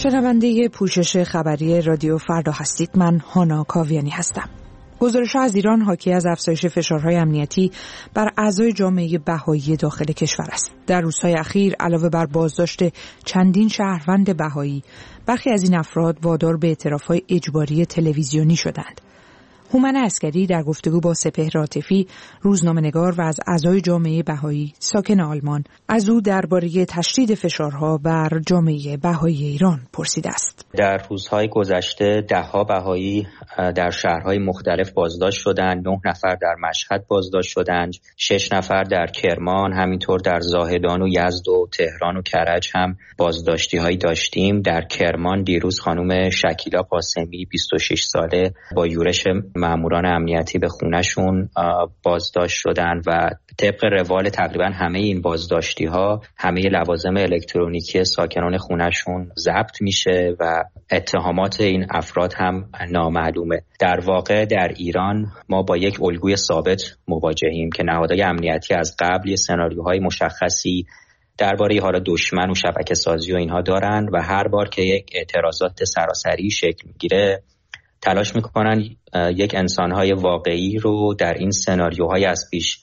شنونده پوشش خبری رادیو فردا هستید. من هانا کاویانی هستم. گزارش‌ها از ایران حاکی از افزایش فشارهای امنیتی بر اعضای جامعه بهایی داخل کشور است. در روزهای اخیر علاوه بر بازداشت چندین شهروند بهایی، برخی از این افراد وادار به اعتراف‌های اجباری تلویزیونی شدند. هومن عسکری در گفتگو با سپهر عاطفی، روزنامه‌نگار و از اعضای جامعه بهایی ساکن آلمان، از او درباره تشدید فشارها بر جامعه بهایی ایران پرسیده است. در روزهای گذشته ده‌ها بهایی در شهرهای مختلف بازداشت شدند. 9 نفر در مشهد بازداشت شدند، 6 نفر در کرمان، همینطور در زاهدان و یزد و تهران و کرج هم بازداشتی‌هایی داشتیم. در کرمان دیروز خانم شکیلا قاسمی 26 ساله با یورش ماموران امنیتی به خونه‌شون بازداشت شدن و طبق روال تقریبا همه این بازداشتی‌ها همه لوازم الکترونیکی ساکنان خونه‌شون ضبط میشه و اتهامات این افراد هم نامعلومه. در واقع در ایران ما با یک الگوی ثابت مواجهیم که نهادهای امنیتی از قبل یه سناریوهای مشخصی درباره حالا دشمن و شبکه سازی و اینها دارن و هر بار که یک اعتراضات سراسری شکل میگیره تلاش میکنن یک انسانهای واقعی رو در این سناریوهای از پیش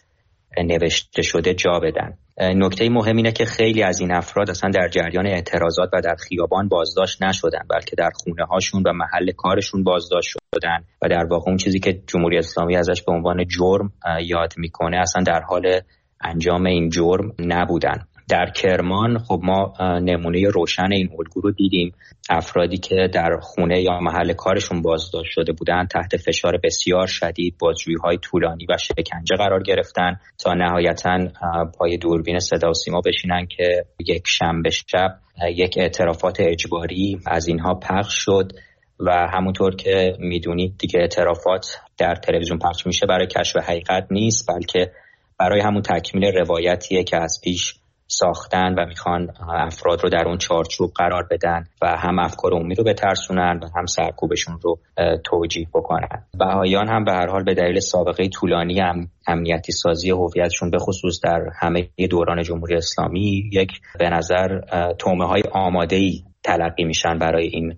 نوشته شده جا بدن. نکته مهم اینه که خیلی از این افراد اصلا در جریان اعتراضات و در خیابان بازداشت نشدن، بلکه در خونه هاشون و محل کارشون بازداشت شدن و در واقع اون چیزی که جمهوری اسلامی ازش به عنوان جرم یاد میکنه اصلا در حال انجام این جرم نبودن. در کرمان خب ما نمونه روشن این الگو رو دیدیم. افرادی که در خونه یا محل کارشون بازداشت شده بودند تحت فشار بسیار شدید، بازجویی‌های طولانی و شکنجه قرار گرفتن تا نهایتاً پای دوربین صدا و سیما بشینن که یک شنبه شب یک اعترافات اجباری از اینها پخش شد و همونطور که میدونید دیگه اعترافات در تلویزیون پخش میشه برای کشف حقیقت نیست، بلکه برای همون تکمیل روایتیه که از پیش ساختن و میخوان افراد رو در اون چارچوب قرار بدن و هم افکار عمومی رو بترسونن و هم سرکوبشون رو توجیه بکنن. بهاییان هم به هر حال به دلیل سابقه طولانی امنیتی سازی هویتشون به خصوص در همه دوران جمهوری اسلامی یک به نظر تومه‌های آماده‌ای تلقی میشن برای این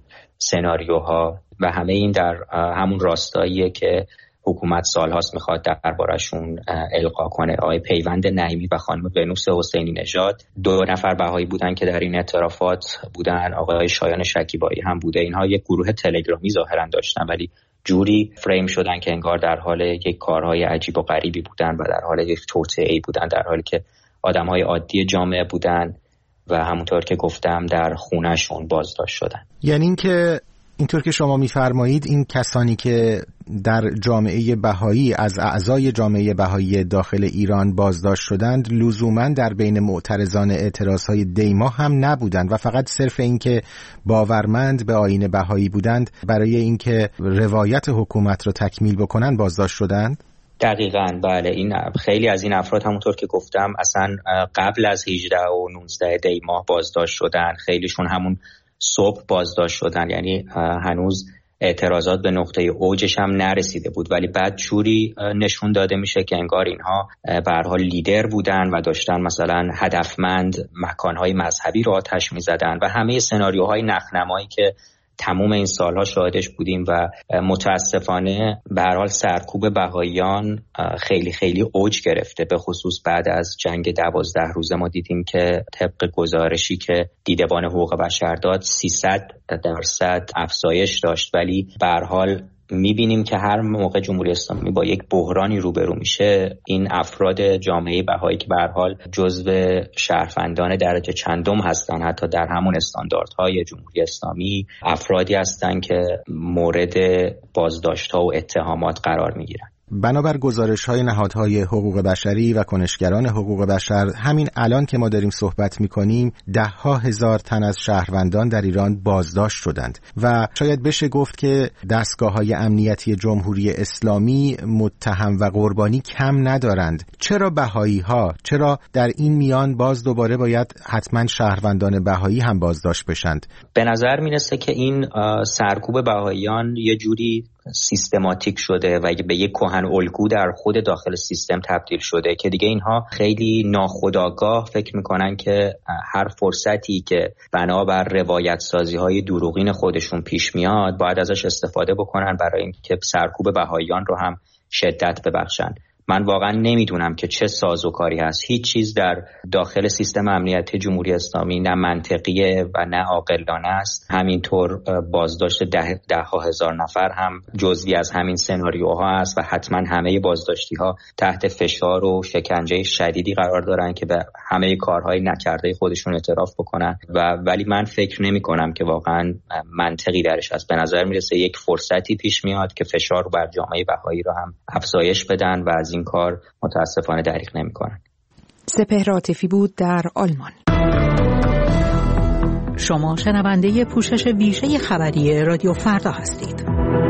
سناریوها و همه این در همون راستاییه که حکومت سالهاست میخواد دربارشون القا کنه. آقای پیوند نعیمی و خانم ونوس حسینی نژاد 2 نفر بهایی بودن که در این اعترافات بودن. آقای شایان شکیبایی هم بوده. اینها یک گروه تلگرامی ظاهرا داشتن ولی جوری فریم شدن که انگار در حال یک کارهای عجیب و غریبی بودن و در حال یک توطئه‌ای بودن، در حالی که آدمهای عادی جامعه بودن و همونطور که گفتم در خونه‌شون بازداشت شدن. یعنی اینکه اینطور که شما می‌فرمایید این کسانی که در جامعه بهایی از اعضای جامعه بهایی داخل ایران بازداشت شدند لزوماً در بین معترضان اعتراضهای دیما هم نبودند و فقط صرف اینکه باورمند به آیین بهایی بودند برای اینکه روایت حکومت رو تکمیل بکنن بازداشت شدند؟ دقیقاً بله. این خیلی از این افراد همونطور که گفتم اصلا قبل از 18 و 19 دی ماه بازداشت شدن، خیلیشون همون صبح بازداشت شدن، یعنی هنوز اعتراضات به نقطه اوجش هم نرسیده بود ولی بعد جوری نشون داده میشه که انگار اینها به هر حال لیدر بودن و داشتن مثلا هدفمند مکانهای مذهبی رو آتش میزدن و همه سناریوهای نخنمایی که تمام این سالها شاهدش بودیم و متاسفانه به هر حال سرکوب بهاییان خیلی خیلی اوج گرفته. به خصوص بعد از جنگ 12 روزه ما دیدیم که طبق گزارشی که دیدبان حقوق بشر داد 300% افزایش داشت، ولی به هر حال میبینیم که هر موقع جمهوری اسلامی با یک بحرانی روبرو میشه این افراد جامعه بهایی که به هر حال جزو شهروندان درجه چندم هستن حتی در همون استانداردهای جمهوری اسلامی، افرادی هستن که مورد بازداشت‌ها و اتهامات قرار میگیرن. بنابر گزارش‌های نهادهای حقوق بشری و کنشگران حقوق بشر همین الان که ما داریم صحبت می‌کنیم 10,000 تن از شهروندان در ایران بازداشت شدند و شاید بشه گفت که دستگاه‌های امنیتی جمهوری اسلامی متهم و قربانی کم ندارند. چرا بهایی‌ها؟ چرا در این میان باز دوباره باید حتما شهروندان بهایی هم بازداشت بشند؟ به نظر میرسه که این سرکوب بهاییان یه جوری سیستماتیک شده و به یک کهن الگو در خود داخل سیستم تبدیل شده که دیگه اینها خیلی ناخودآگاه فکر میکنن که هر فرصتی که بنابر روایت سازی های دروغین خودشون پیش میاد باید ازش استفاده بکنن برای اینکه سرکوب بهائیان رو هم شدت ببخشن. من واقعا نمیدونم که چه سازوکاری هست. هیچ چیز در داخل سیستم امنیتی جمهوری اسلامی نه منطقیه و نه عاقلانه است. همینطور بازداشت ده ها هزار نفر هم جزئی از همین سناریوها است و حتما همه بازداشتی ها تحت فشار و شکنجه شدیدی قرار دارن که به همه کارهای نکرده خودشون اعتراف بکنن ولی من فکر نمی کنم که واقعا منطقی درش هست. به نظر میرسه یک فرصتی پیش میاد که فشار بر جامعه بهایی رو هم افزایش بدن و از این کار متاسفانه دریغ نمی‌کنن. سپهر عاطفی بود در آلمان. شما شنونده پوشش ویژه خبری رادیو فردا هستید.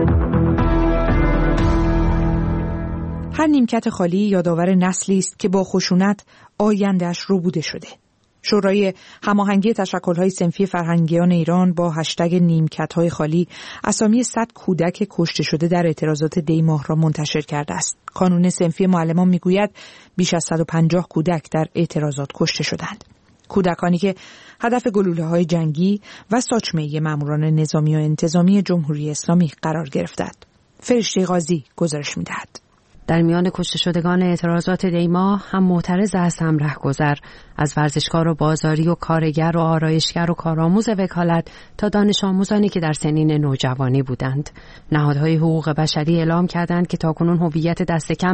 هر نیمکت خالی یادآور نسلی است که با خشونت آینده‌اش ربوده شده. شورای هماهنگی تشکل‌های صنفی فرهنگیان ایران با هشتگ نیمکت‌های خالی اسامی 100 کودک کشته شده در اعتراضات دی ماه را منتشر کرده است. کانون صنفی معلمان میگوید بیش از 150 کودک در اعتراضات کشته شدند. کودکانی که هدف گلوله‌های جنگی و ساچمه ماموران نظامی و انتظامی جمهوری اسلامی قرار گرفتند. فرشته قاضی گزارش می‌دهد. در میان کشته شدگان اعتراضات دی ماه هم معترض است هم رهگذر، از ورزشکار و بازاری و کارگر و آرایشگر و کارآموز وکالت تا دانش آموزانی که در سنین نوجوانی بودند. نهادهای حقوق بشری اعلام کردند که تاکنون هویت دست کم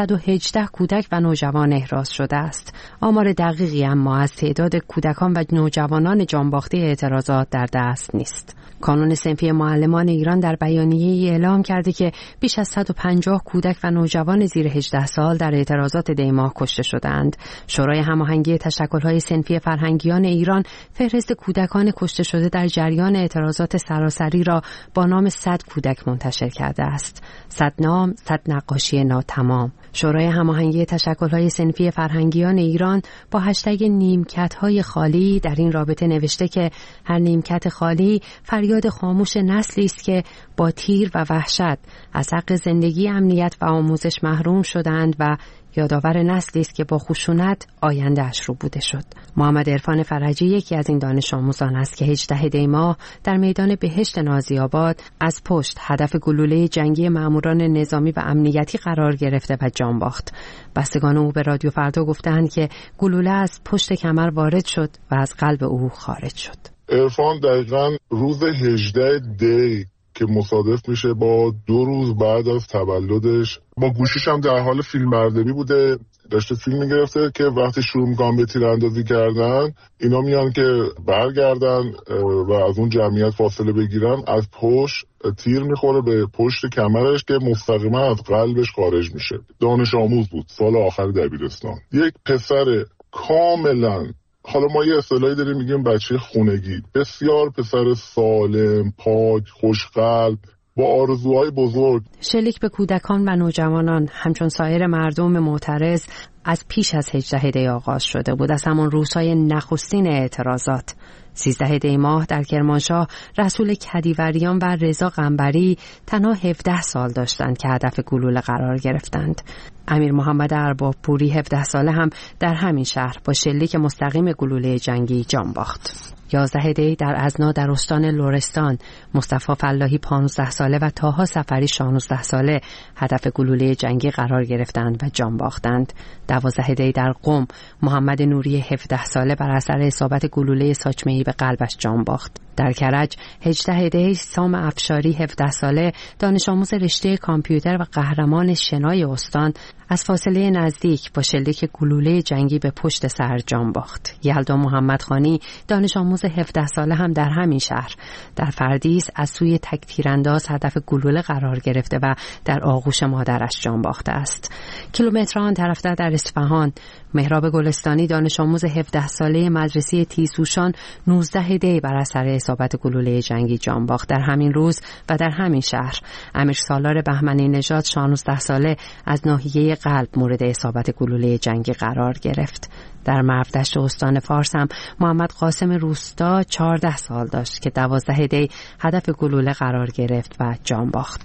118 کودک و نوجوان احراز شده است. آمار دقیقی اما از تعداد کودکان و نوجوانان جانباخته اعتراضات در دست نیست. کانون صنفی معلمان ایران در بیانیه‌ای اعلام کرده که بیش از 150 کودک و نوجوان زیر 18 سال در اعتراضات دی ماه کشته شدند. شورای هماهنگی تشکل‌های صنفی فرهنگیان ایران فهرست کودکان کشته شده در جریان اعتراضات سراسری را با نام 100 کودک منتشر کرده است. 100 نام، 100 نقاشی ناتمام. شورای هماهنگی تشکل‌های صنفی فرهنگیان ایران با هشتگ نیمکت‌های خالی در این رابطه نوشته که هر نیمکت خالی فریاد خاموش نسلی است که با تیر و وحشت از حق زندگی، امنیت و آموزش محروم شدند و یادآور نسلی است که با خشونت آینده‌اش رو بوده شد. محمد عرفان فرجی یکی از این دانش آموزان است که 18 دی ماه در میدان بهشت نازی‌آباد از پشت هدف گلوله جنگی ماموران نظامی و امنیتی قرار گرفته و جان باخت. بستگان او به رادیو فردا گفتند که گلوله از پشت کمر وارد شد و از قلب او خارج شد. عرفان دقیقاً روز 18 دی که مصادف میشه با 2 روز بعد از تولدش، با گوشیش هم در حال فیلم برداری بوده، داشته فیلم میگرفته که وقتی شروع میکنن به تیراندازی کردن، اینا میان که برگردن و از اون جمعیت فاصله بگیرن، از پشت تیر میخوره به پشت کمرش که مستقیما از قلبش خارج میشه. دانش آموز بود، سال آخر دبیرستان، یک پسر کاملا، حالا ما یه اصطلاحی داریم میگیم بچه خونگی، بسیار پسر سالم، پاک، خوشقلب، با آرزوهای بزرگ. شلیک به کودکان و نوجوانان همچون سایر مردم معترض از پیش از 18 دی آغاز شده بود، از همان روزهای نخستین اعتراضات. 13 دی ماه در کرمانشاه رسول کدیوریان و رضا قنبری تنها 17 سال داشتند که هدف گلوله قرار گرفتند. امیر محمد ارباب پوری 17 ساله هم در همین شهر با شلیک مستقیم گلوله جنگی جان باخت. 11 دی در ازنا در استان لرستان مصطفی فلاحی 15 ساله و طاها سفری 16 ساله هدف گلوله جنگی قرار گرفتند و جان باختند. 12 دی در قم محمد نوری 17 ساله بر اثر اصابت گلوله ساچمه‌ای به قلبش جان باخت. در کرج 18 دی سام افشاری 17 ساله دانش آموز رشته کامپیوتر و قهرمان شنای استان از فاصله نزدیک با شلیک گلوله جنگی به پشت سر جان باخت. یلدا محمدخانی دانش آموز 17 ساله هم در همین شهر در فردیس از سوی تک تیرانداز هدف گلوله قرار گرفته و در آغوش مادرش جان باخته است. کیلومتران طرفتر در اصفهان مهراب گلستانی دانش آموز 17 ساله مدرسه تیسوشان 19 دی بر اثر اصابت گلوله جنگی جان باخت. در همین روز و در همین شهر امیر سالار بهمنی نژاد 16 ساله از ناحیه قلب مورد اصابت گلوله جنگی قرار گرفت. در مرودشت استان فارس هم محمد قاسم روستا 14 سال داشت که 12 دی هدف گلوله قرار گرفت و جان باخت.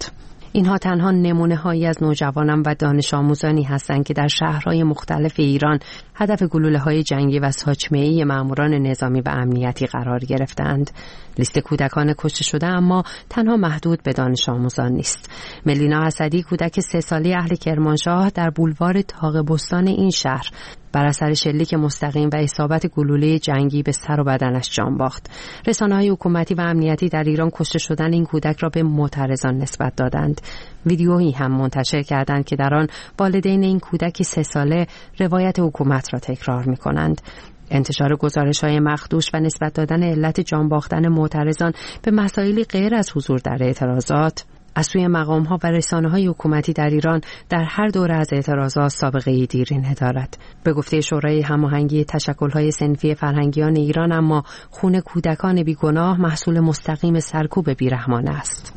اینها تنها نمونه‌هایی از نوجوانان و دانش آموزانی هستند که در شهرهای مختلف ایران هدف گلوله‌های جنگی و ساچمه‌ای ماموران نظامی و امنیتی قرار گرفتند. لیست کودکان کشته شده اما تنها محدود به دانش آموزان نیست. ملینا اسدی کودک 3 ساله اهل کرمانشاه در بولوار طاق بستان این شهر بر اثر شلیک مستقیم و اصابت گلوله جنگی به سر و بدنش جان باخت. رسانه‌های حکومتی و امنیتی در ایران کشته شدن این کودک را به معترضان نسبت دادند. ویدیویی هم منتشر کردند که در آن والدین این کودک 3 ساله روایت حکومت را تکرار می‌کنند. انتشار گزارش‌های مخدوش و نسبت دادن علت جان باختن معترضان به مسائلی غیر از حضور در اعتراضات از سوی مقام‌ها و رسانه‌های حکومتی در ایران در هر دوره از اعتراضات سابقه دیرینه دارد. به گفته شورای هماهنگی تشکل‌های صنفی فرهنگیان ایران اما خون کودکان بیگناه محصول مستقیم سرکوب بیرحمانه است.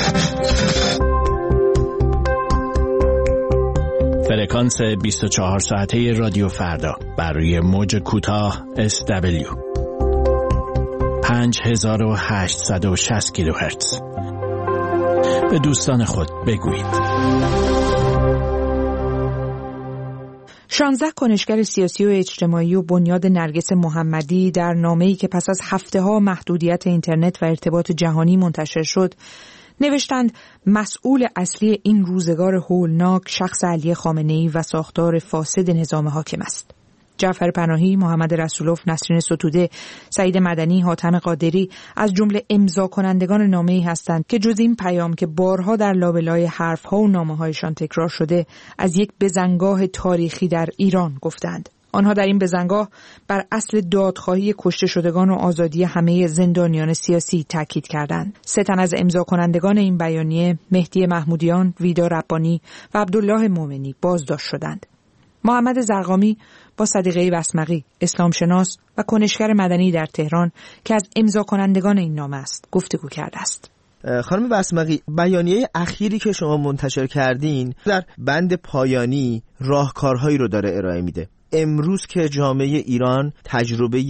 فرکانس 24 ساعته رادیو فردا بر روی موج کوتاه SW 5860 کیلوهرتز. به دوستان خود بگویید. 16 کنشگر سیاسی و اجتماعی و بنیاد نرگس محمدی در نامه‌ای که پس از هفته‌ها محدودیت اینترنت و ارتباط جهانی منتشر شد نوشتند مسئول اصلی این روزگار هولناک شخص علی خامنه‌ای و ساختار فاسد نظام حاکم است. جعفر پناهی، محمد رسولوف، نسرین ستوده، سعید مدنی، حاتم قادری از جمله امضا کنندگان نامه‌ای هستند که جز این پیام که بارها در لابلای حرف‌ها و نامه‌هایشان تکرار شده از یک بزنگاه تاریخی در ایران گفتند. آنها در این بزنگاه بر اصل دادخواهی کشته شدگان و آزادی همه زندانیان سیاسی تاکید کردند. 3 تن از امضا کنندگان این بیانیه، مهدی محمودیان، ویدا ربانی و عبدالله مومنی بازداشت شدند. محمد زرقامی با صدیقه بسمقی، اسلام شناس و کنشگر مدنی در تهران که از امضا کنندگان این نامه است، گفتگو کرده است. خانم بسمقی، بیانیه اخیری که شما منتشر کردین در بند پایانی راهکارهایی رو داره ارائه میده. امروز که جامعه ایران تجربه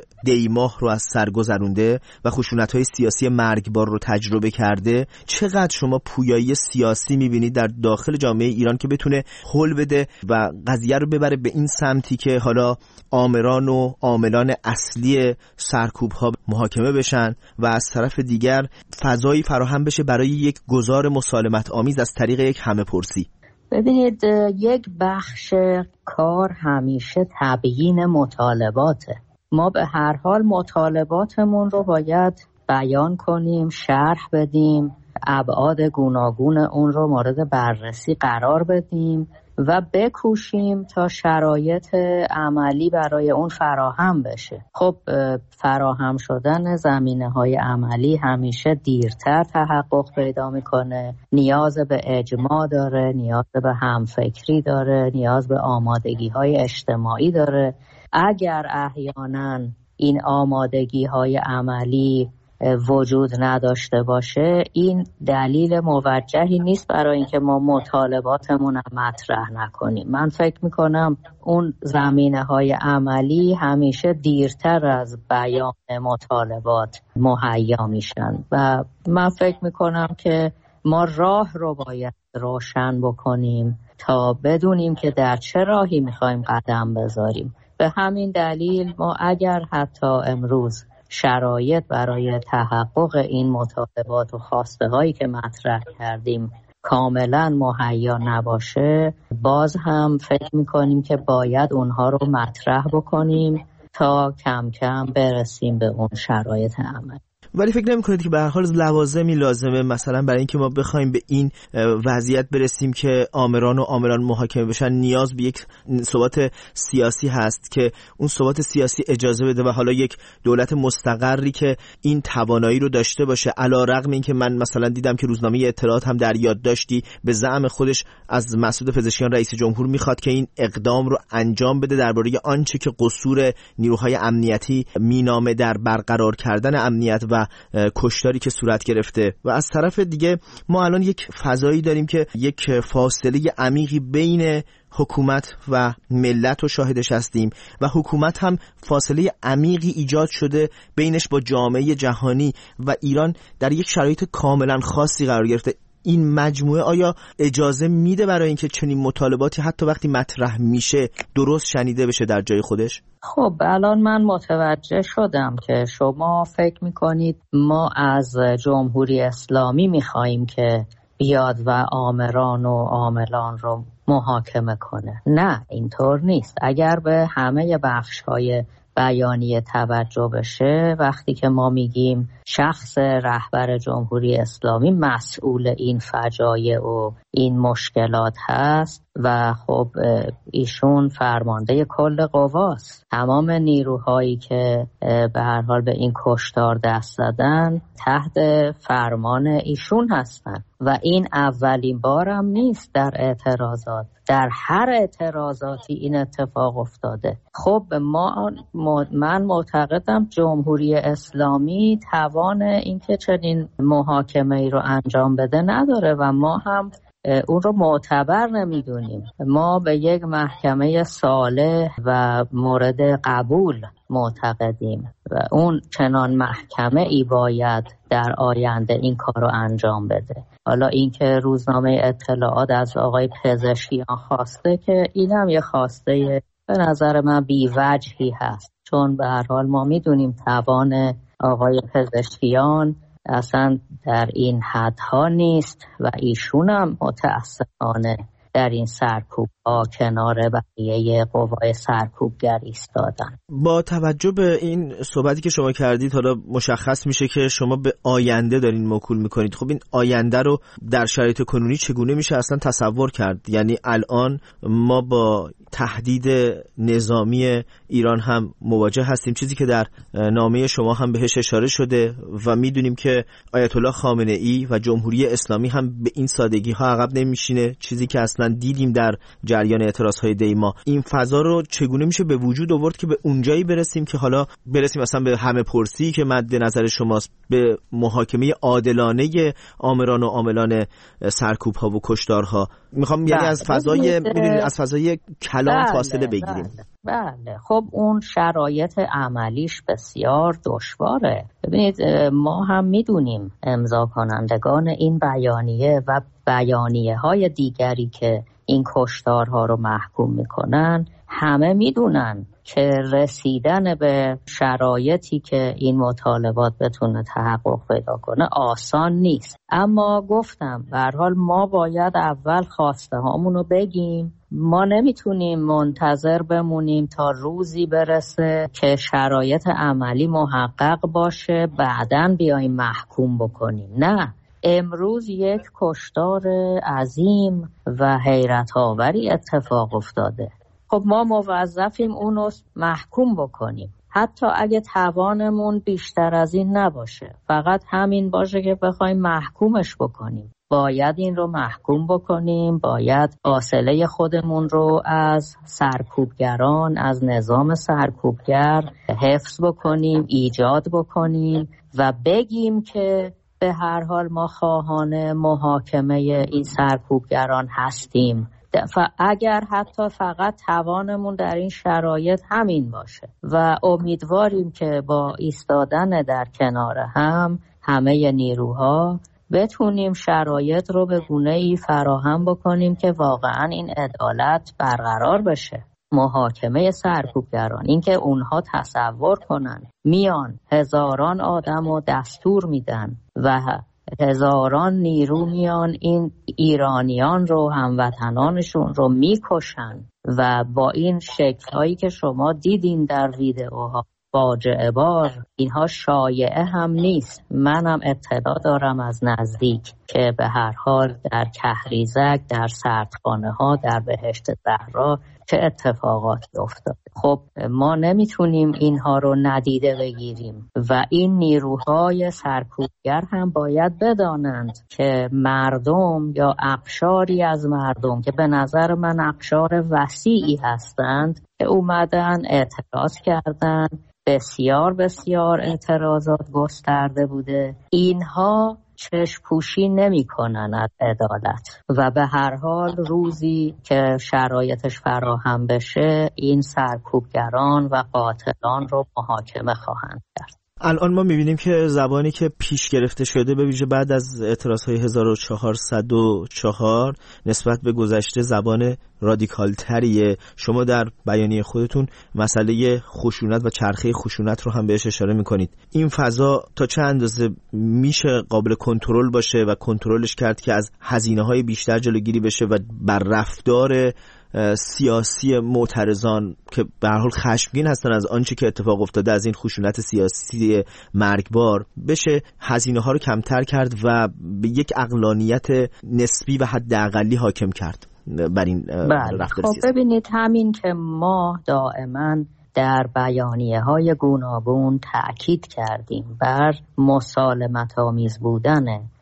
دیماه رو از سر گذرونده و خشونت‌های سیاسی مرگبار رو تجربه کرده، چقدر شما پویایی سیاسی می‌بینید در داخل جامعه ایران که بتونه حل بده و قضیه رو ببره به این سمتی که حالا آمران و عاملان اصلی سرکوب‌ها محاکمه بشن و از طرف دیگر فضایی فراهم بشه برای یک گزار مسالمت آمیز از طریق یک همه‌پرسی؟ ببینید، یک بخش کار همیشه تبیین مطالباته. ما به هر حال مطالباتمون رو باید بیان کنیم، شرح بدیم، ابعاد گوناگون اون رو مورد بررسی قرار بدیم و بکوشیم تا شرایط عملی برای اون فراهم بشه. خب فراهم شدن زمینه‌های عملی همیشه دیرتر تحقق پیدا میکنه. نیاز به اجماع داره، نیاز به همفکری داره، نیاز به آمادگی‌های اجتماعی داره. اگر احیانا این آمادگی‌های عملی وجود نداشته باشه، این دلیل موجهی نیست برای اینکه ما مطالباتمون رو مطرح نکنیم. من فکر میکنم اون زمینه‌های عملی همیشه دیرتر از بیان مطالبات مهیا میشن و من فکر میکنم که ما راه رو باید روشن بکنیم تا بدونیم که در چه راهی میخوایم قدم بذاریم. به همین دلیل ما اگر حتی امروز شرایط برای تحقق این مطالبات و خواسته هایی که مطرح کردیم کاملا مهیا نباشه، باز هم فکر میکنیم که باید اونها رو مطرح بکنیم تا کم کم برسیم به اون شرایط عمل. ولی فکر نمی‌کنید که به هر حال لوازمی لازمه مثلا برای اینکه ما بخوایم به این وضعیت برسیم که آمران و عاملان محاکمه بشن، نیاز به یک ثبات سیاسی هست که اون ثبات سیاسی اجازه بده و حالا یک دولت مستقری که این توانایی رو داشته باشه، علی‌رغم اینکه من مثلا دیدم که روزنامه اطلاعات هم در یادداشتی به زعم خودش از مسعود پزشکیان رئیس جمهور میخواد که این اقدام رو انجام بده درباره آنچه که قصور نیروهای امنیتی مینامه در برقرار کردن امنیت و کشتاری که صورت گرفته. و از طرف دیگه ما الان یک فضایی داریم که یک فاصله عمیقی بین حکومت و ملت رو شاهدش هستیم و حکومت هم فاصله عمیقی ایجاد شده بینش با جامعه جهانی و ایران در یک شرایط کاملا خاصی قرار گرفته. این مجموعه آیا اجازه میده برای اینکه چنین مطالباتی حتی وقتی مطرح میشه درست شنیده بشه در جای خودش؟ خب الان من متوجه شدم که شما فکر میکنید ما از جمهوری اسلامی میخواییم که بیاد و آمران و عاملان رو محاکمه کنه. نه، اینطور نیست. اگر به همه بخش‌های بیانیه توجه بشه، وقتی که ما میگیم شخص رهبر جمهوری اسلامی مسئول این فجایع و این مشکلات هست و خب ایشون فرمانده کل قواست، تمام نیروهایی که به هر حال به این کشتار دست زدن تحت فرمان ایشون هستن و این اولین بارم نیست در اعتراضات، در هر اعتراضاتی این اتفاق افتاده. خب من معتقدم جمهوری اسلامی توان اینکه چنین محاکمه‌ای رو انجام بده نداره و ما هم اون رو معتبر نمیدونیم. ما به یک محکمه صالح و مورد قبول معتقدیم و اون چنان محکمه ای باید در آینده این کار رو انجام بده. حالا اینکه روزنامه اطلاعات از آقای پزشکیان خواسته که این هم یه خواسته به نظر من بی‌وجهی هست، چون به هر حال ما میدونیم توان آقای پزشکیان اصلا در این حدها نیست و ایشون هم متاسفانه در این سرکوب ها کنار بقیه قوای سرکوبگر ایستادن. با توجه به این صحبتی که شما کردید حالا مشخص میشه که شما به آینده دارین موکول میکنید. خب این آینده رو در شرایط کنونی چگونه میشه اصلا تصور کرد؟ یعنی الان ما با تهدید نظامی ایران هم مواجه هستیم، چیزی که در نامه شما هم بهش اشاره شده و میدونیم که آیت الله خامنه ای و جمهوری اسلامی هم به این سادگی ها عقب نمیشینه، چیزی که اصلا دیدیم در جریان اعتراض های دیما. این فضا رو چگونه میشه به وجود آورد که به اونجایی برسیم که حالا برسیم اصلا به همه پرسی که مد نظر شماست، به محاکمه عادلانه آمران و عاملان سرکوب ها و کشتارها؟ میخوام یعنی از فضای کلام فاصله بگیریم. بله خب اون شرایط عملیش بسیار دشواره. ببینید ما هم میدونیم امضا کنندگان این بیانیه و بیانیه های دیگری که این کشتارها رو محکوم میکنن همه میدونن که رسیدن به شرایطی که این مطالبات بتونه تحقق پیدا کنه آسان نیست. اما گفتم به هر حال ما باید اول خواسته هامون رو بگیم. ما نمیتونیم منتظر بمونیم تا روزی برسه که شرایط عملی محقق باشه بعداً بیایم محکوم بکنیم. نه، امروز یک کشتار عظیم و حیرت آوری اتفاق افتاده. خب ما موظفیم اونو محکوم بکنیم، حتی اگه توانمون بیشتر از این نباشه، فقط همین باشه که بخوایم محکومش بکنیم. باید این رو محکوم بکنیم، باید فاصله خودمون رو از سرکوبگران، از نظام سرکوبگر حفظ بکنیم، ایجاد بکنیم و بگیم که به هر حال ما خواهان محاکمه این سرکوبگران هستیم، اگر حتی فقط توانمون در این شرایط همین باشه و امیدواریم که با ایستادن در کنار هم همه نیروها بتونیم شرایط رو به گونه‌ای فراهم بکنیم که واقعا این عدالت برقرار بشه. محاکمه سرکوبگران، اینکه اونها تصور کنن میان هزاران آدم رو دستور میدن و هزاران نیرو میان این ایرانیان رو، هموطنانشون رو میکشن و با این شکل‌هایی که شما دیدین در ویدئوها فاجعه بار، اینها شایعه هم نیست. منم اطلاع دارم از نزدیک که به هر حال در کهریزک، در سردخانه ها، در بهشت زهرا چه اتفاقاتی افتاده. خب ما نمیتونیم اینها رو ندیده بگیریم و این نیروهای سرکوبگر هم باید بدانند که مردم یا اقشاری از مردم که به نظر من اقشار وسیعی هستند که اومدن اعتراض کردن، بسیار بسیار اعتراضات گسترده بوده، اینها چشم پوشی نمی کنن از عدالت و به هر حال روزی که شرایطش فراهم بشه این سرکوبگران و قاتلان رو محاکمه خواهند کرد. الان ما میبینیم که زبانی که پیش گرفته شده به ویژه بعد از اعتراضهای 1404 نسبت به گذشته زبان رادیکال تریه. شما در بیانیه خودتون مسئله خشونت و چرخه خشونت رو هم بهش اشاره میکنید. این فضا تا چه اندازه میشه قابل کنترل باشه و کنترلش کرد که از هزینه‌های بیشتر جلوگیری بشه و بر رفتار سیاسی معترضان که به هر حال خشمگین هستن از آنچه که اتفاق افتاده، از این خشونت سیاسی مرگبار، بشه هزینه ها رو کمتر کرد و به یک عقلانیت نسبی و حداقلی حاکم کرد بر این رفتار سیاسی؟ خب ببینید، همین که ما دائما در بیانیه های گوناگون تأکید کردیم بر مسالمت آمیز بودن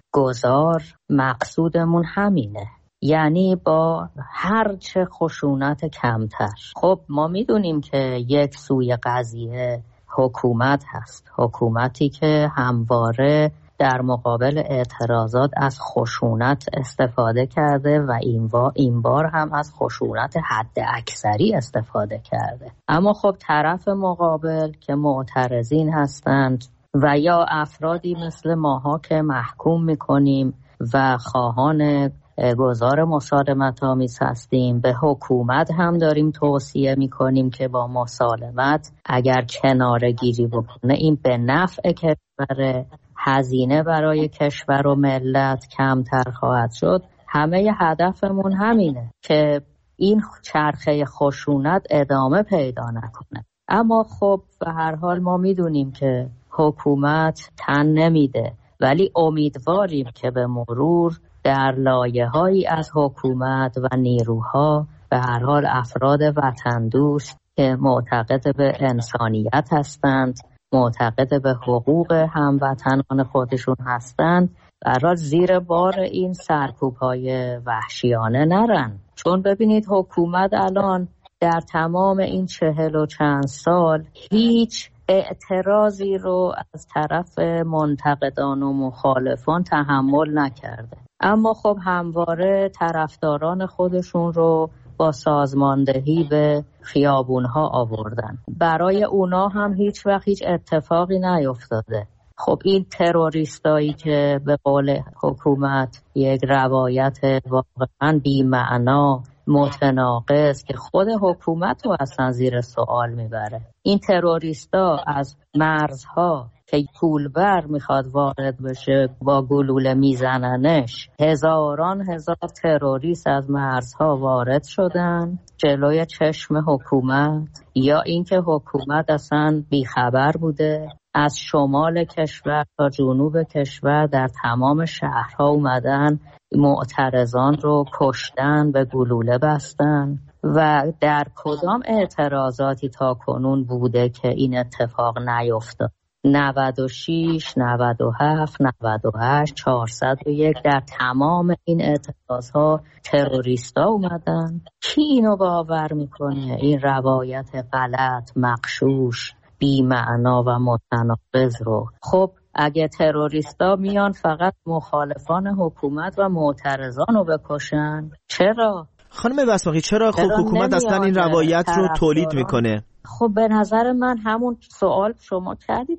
گذار، مقصودمون همینه، یعنی با هر چه خشونت کمتر. خب ما میدونیم که یک سوی قضیه حکومت هست، حکومتی که همواره در مقابل اعتراضات از خشونت استفاده کرده و این بار هم از خشونت حد اکثری استفاده کرده. اما خب طرف مقابل که معترضین هستند و یا افرادی مثل ماها که محکوم میکنیم و خواهان گذار مسالمت آمیز هستیم، به حکومت هم داریم توصیه میکنیم که با مسالمت اگر کناره گیری بکنه این به نفع کشور، هزینه برای کشور و ملت کمتر خواهد شد. همه هدفمون همینه که این چرخه خشونت ادامه پیدا نکنه. اما خب به هر حال ما میدونیم که حکومت تن نمیده، ولی امیدواریم که به مرور در لایه‌هایی از حکومت و نیروها به هر حال افراد وطن دوست که معتقد به انسانیت هستند، معتقد به حقوق هموطنان خودشون هستند، برای زیر بار این سرکوب‌های وحشیانه نرن. چون ببینید حکومت الان در تمام این 40 و چند سال هیچ اعتراضی رو از طرف منتقدان و مخالفان تحمل نکرده، اما خب همواره طرفداران خودشون رو با سازماندهی به خیابونها آوردن. برای اونا هم هیچ وقت هیچ اتفاقی نیفتاده. خب این تروریستایی که به قول حکومت یک روایت واقعا بی‌معنا، متناقض که خود حکومت رو اصلا زیر سوال میبره، این تروریستا از مرزها که پولبر میخواد وارد بشه با گلوله میزننش، هزاران هزار تروریست از مرزها وارد شدن جلوی چشم حکومت، یا اینکه حکومت اصلا بیخبر بوده. از شمال کشور تا جنوب کشور در تمام شهرها اومدن معترضان رو کشتن، به گلوله بستن. و در کدام اعتراضاتی تا کنون بوده که این اتفاق نیفتاد؟ 96، 97، 98، 401 در تمام این اعتراضها تروریستا اومدن. کی اینو باور میکنه؟ این روایت غلط، مغشوش، بی‌معنا و متناقض رو. خب اگه تروریستا میان فقط مخالفان حکومت و معترضان رو بکشن، چرا؟ خانم بسماقی چرا حکومت اصلا این روایت رو تولید میکنه؟ خب به نظر من همون سوال شما کردید،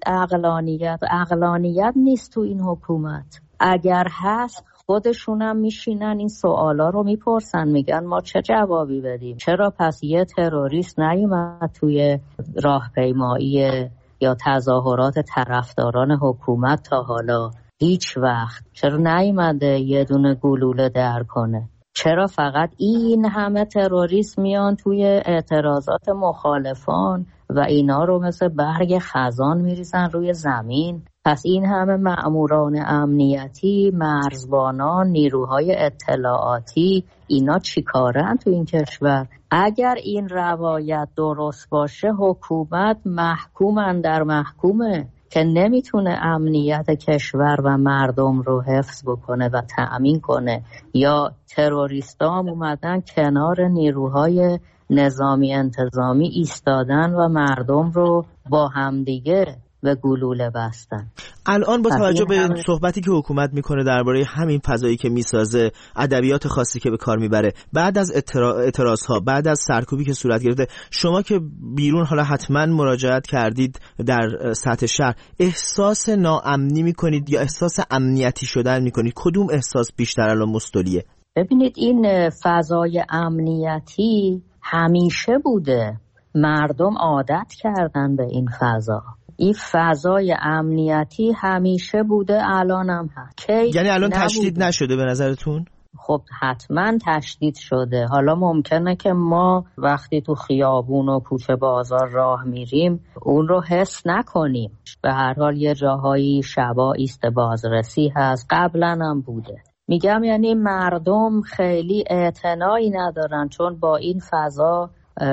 عقلانیت نیست تو این حکومت. اگر هست خودشونم میشینن این سوالا رو میپرسن، میگن ما چه جوابی بدیم؟ چرا پس یه تروریست نیومد توی راهپیمایی یا تظاهرات طرفداران حکومت تا حالا؟ هیچ وقت. چرا نیومده یه دونه گلوله در کنه؟ چرا فقط این همه تروریست میان توی اعتراضات مخالفان و اینا رو مثل برگ خزان میریزن روی زمین؟ پس این همه مأموران امنیتی، مرزبانان، نیروهای اطلاعاتی، اینا چی کارن تو این کشور؟ اگر این روایت درست باشه حکومت محکومن در محکومه که نمیتونه امنیت کشور و مردم رو حفظ بکنه و تأمین کنه، یا تروریستا هم اومدن کنار نیروهای نظامی انتظامی ایستادن و مردم رو با همدیگه به گلوله بستن. الان با توجه به صحبتی که حکومت میکنه درباره همین فضایی که میسازه، ادبیات خاصی که به کار میبره، بعد از اعتراضها، بعد از سرکوبی که صورت گرفته، شما که بیرون حالا حتما مراجعت کردید در سطح شهر، احساس ناامنی میکنید یا احساس امنیتی شدن میکنید؟ کدوم احساس بیشتر الان مستولیه؟ ببینید این فضای امنیتی همیشه بوده، مردم عادت کردن به این فضا. این فضای امنیتی همیشه بوده، الان هم هست. یعنی الان تشدید نشده به نظرتون؟ خب حتما تشدید شده. حالا ممکنه که ما وقتی تو خیابون و کوچه بازار راه میریم اون رو حس نکنیم. به هر حال یه جاهایی شبا ایست بازرسی هست، قبلا هم بوده. میگم یعنی مردم خیلی اعتنایی ندارن چون با این فضا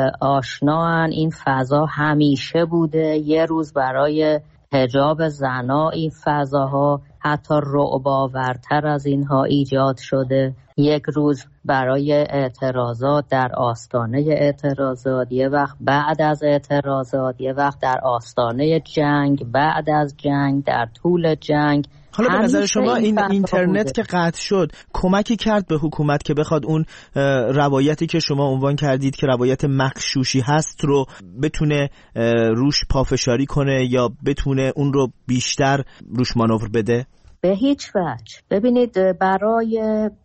آشنان. این فضا همیشه بوده. یه روز برای حجاب زنا این فضاها حتی رعب‌آورتر از اینها ایجاد شده. یک روز برای اعتراضات در آستانه اعتراضات، یه وقت بعد از اعتراضات، یه وقت در آستانه جنگ، بعد از جنگ، در طول جنگ. حالا به نظر شما این اینترنت که قطع شد کمکی کرد به حکومت که بخواد اون روایتی که شما عنوان کردید که روایت مغشوشی هست رو بتونه روش پافشاری کنه یا بتونه اون رو بیشتر روش مانور بده؟ به هیچ وجه. ببینید برای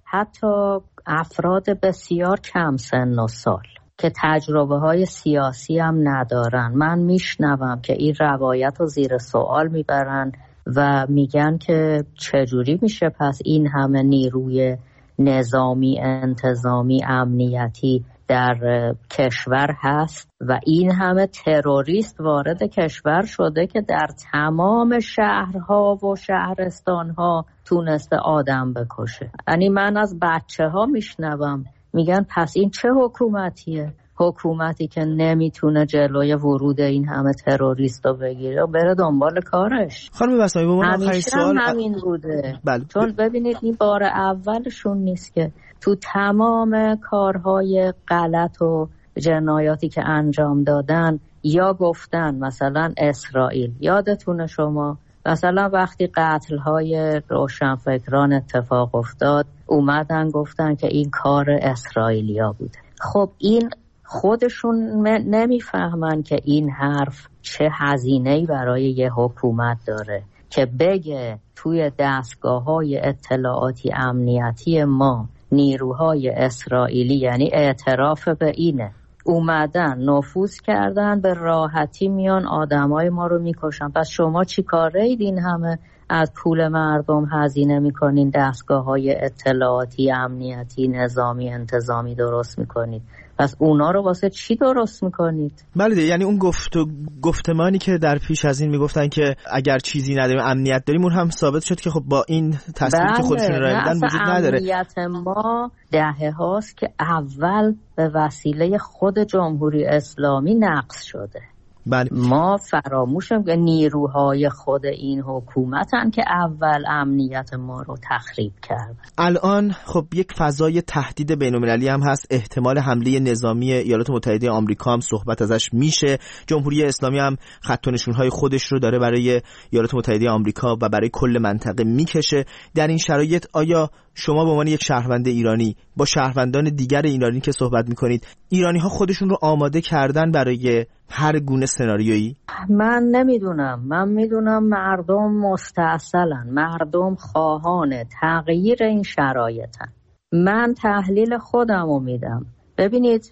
حتی افراد بسیار کم سن و سال که تجربه های سیاسی هم ندارن، من میشنوم که این روایت رو زیر سوال میبرن و میگن که چجوری میشه پس این همه نیروی نظامی، انتظامی، امنیتی در کشور هست و این همه تروریست وارد کشور شده که در تمام شهرها و شهرستانها تونسته آدم بکشه. یعنی من از بچه ها میشنوم میگن پس این چه حکومتیه؟ حکومتی که نمیتونه جلوی ورود این همه تروریست رو بگیره و بره دنبال کارش. خانم بسامی به من آخرین سوال همین بوده. بله. چون ببینید این بار اولشون نیست که تو تمام کارهای غلط و جنایاتی که انجام دادن یا گفتن مثلا اسرائیل، یادتونه شما مثلا وقتی قتل‌های روشنفکران اتفاق افتاد اومدن گفتن که این کار اسرائیلیا بوده. خب این خودشون نمیفهمن که این حرف چه هزینه‌ای برای یه حکومت داره که بگه توی دستگاه‌های اطلاعاتی امنیتی ما نیروهای اسرائیلی، یعنی اعتراف به اینه، اومدن نفوذ کردن، به راحتی میان آدمای ما رو میکشن. پس شما چی کاره اید این همه از پول مردم هزینه میکنین دستگاه‌های اطلاعاتی امنیتی نظامی انتظامی درست میکنید؟ پس اونا رو واسه چی درست میکنید؟ بله، یعنی اون گفتمانی که در پیش از این میگفتن که اگر چیزی نداریم امنیت داریم، اون هم ثابت شد که خب با این تصمیمی که خودشون راه دادن وجود نداره. امنیت ما دهه هاست که اول به وسیله خود جمهوری اسلامی نقض شده. بله. ما فراموشیم که نیروهای خود این حکومتن که اول امنیت ما رو تخریب کردن. الان خب یک فضای تهدید بین‌المللی هم هست، احتمال حمله نظامی ایالات متحده آمریکا هم صحبت ازش میشه. جمهوری اسلامی هم خط و نشون‌های خودش رو داره برای ایالات متحده آمریکا و برای کل منطقه میکشه. در این شرایط آیا شما به عنوان یک شهروند ایرانی با شهروندان دیگر ایرانی که صحبت میکنید، ایرانی ها خودشون رو آماده کردن برای هر گونه سناریویی؟ من نمیدونم. من میدونم مردم مستعسلن، مردم خواهان تغییر این شرایطن. من تحلیل خودم رو میدم. ببینید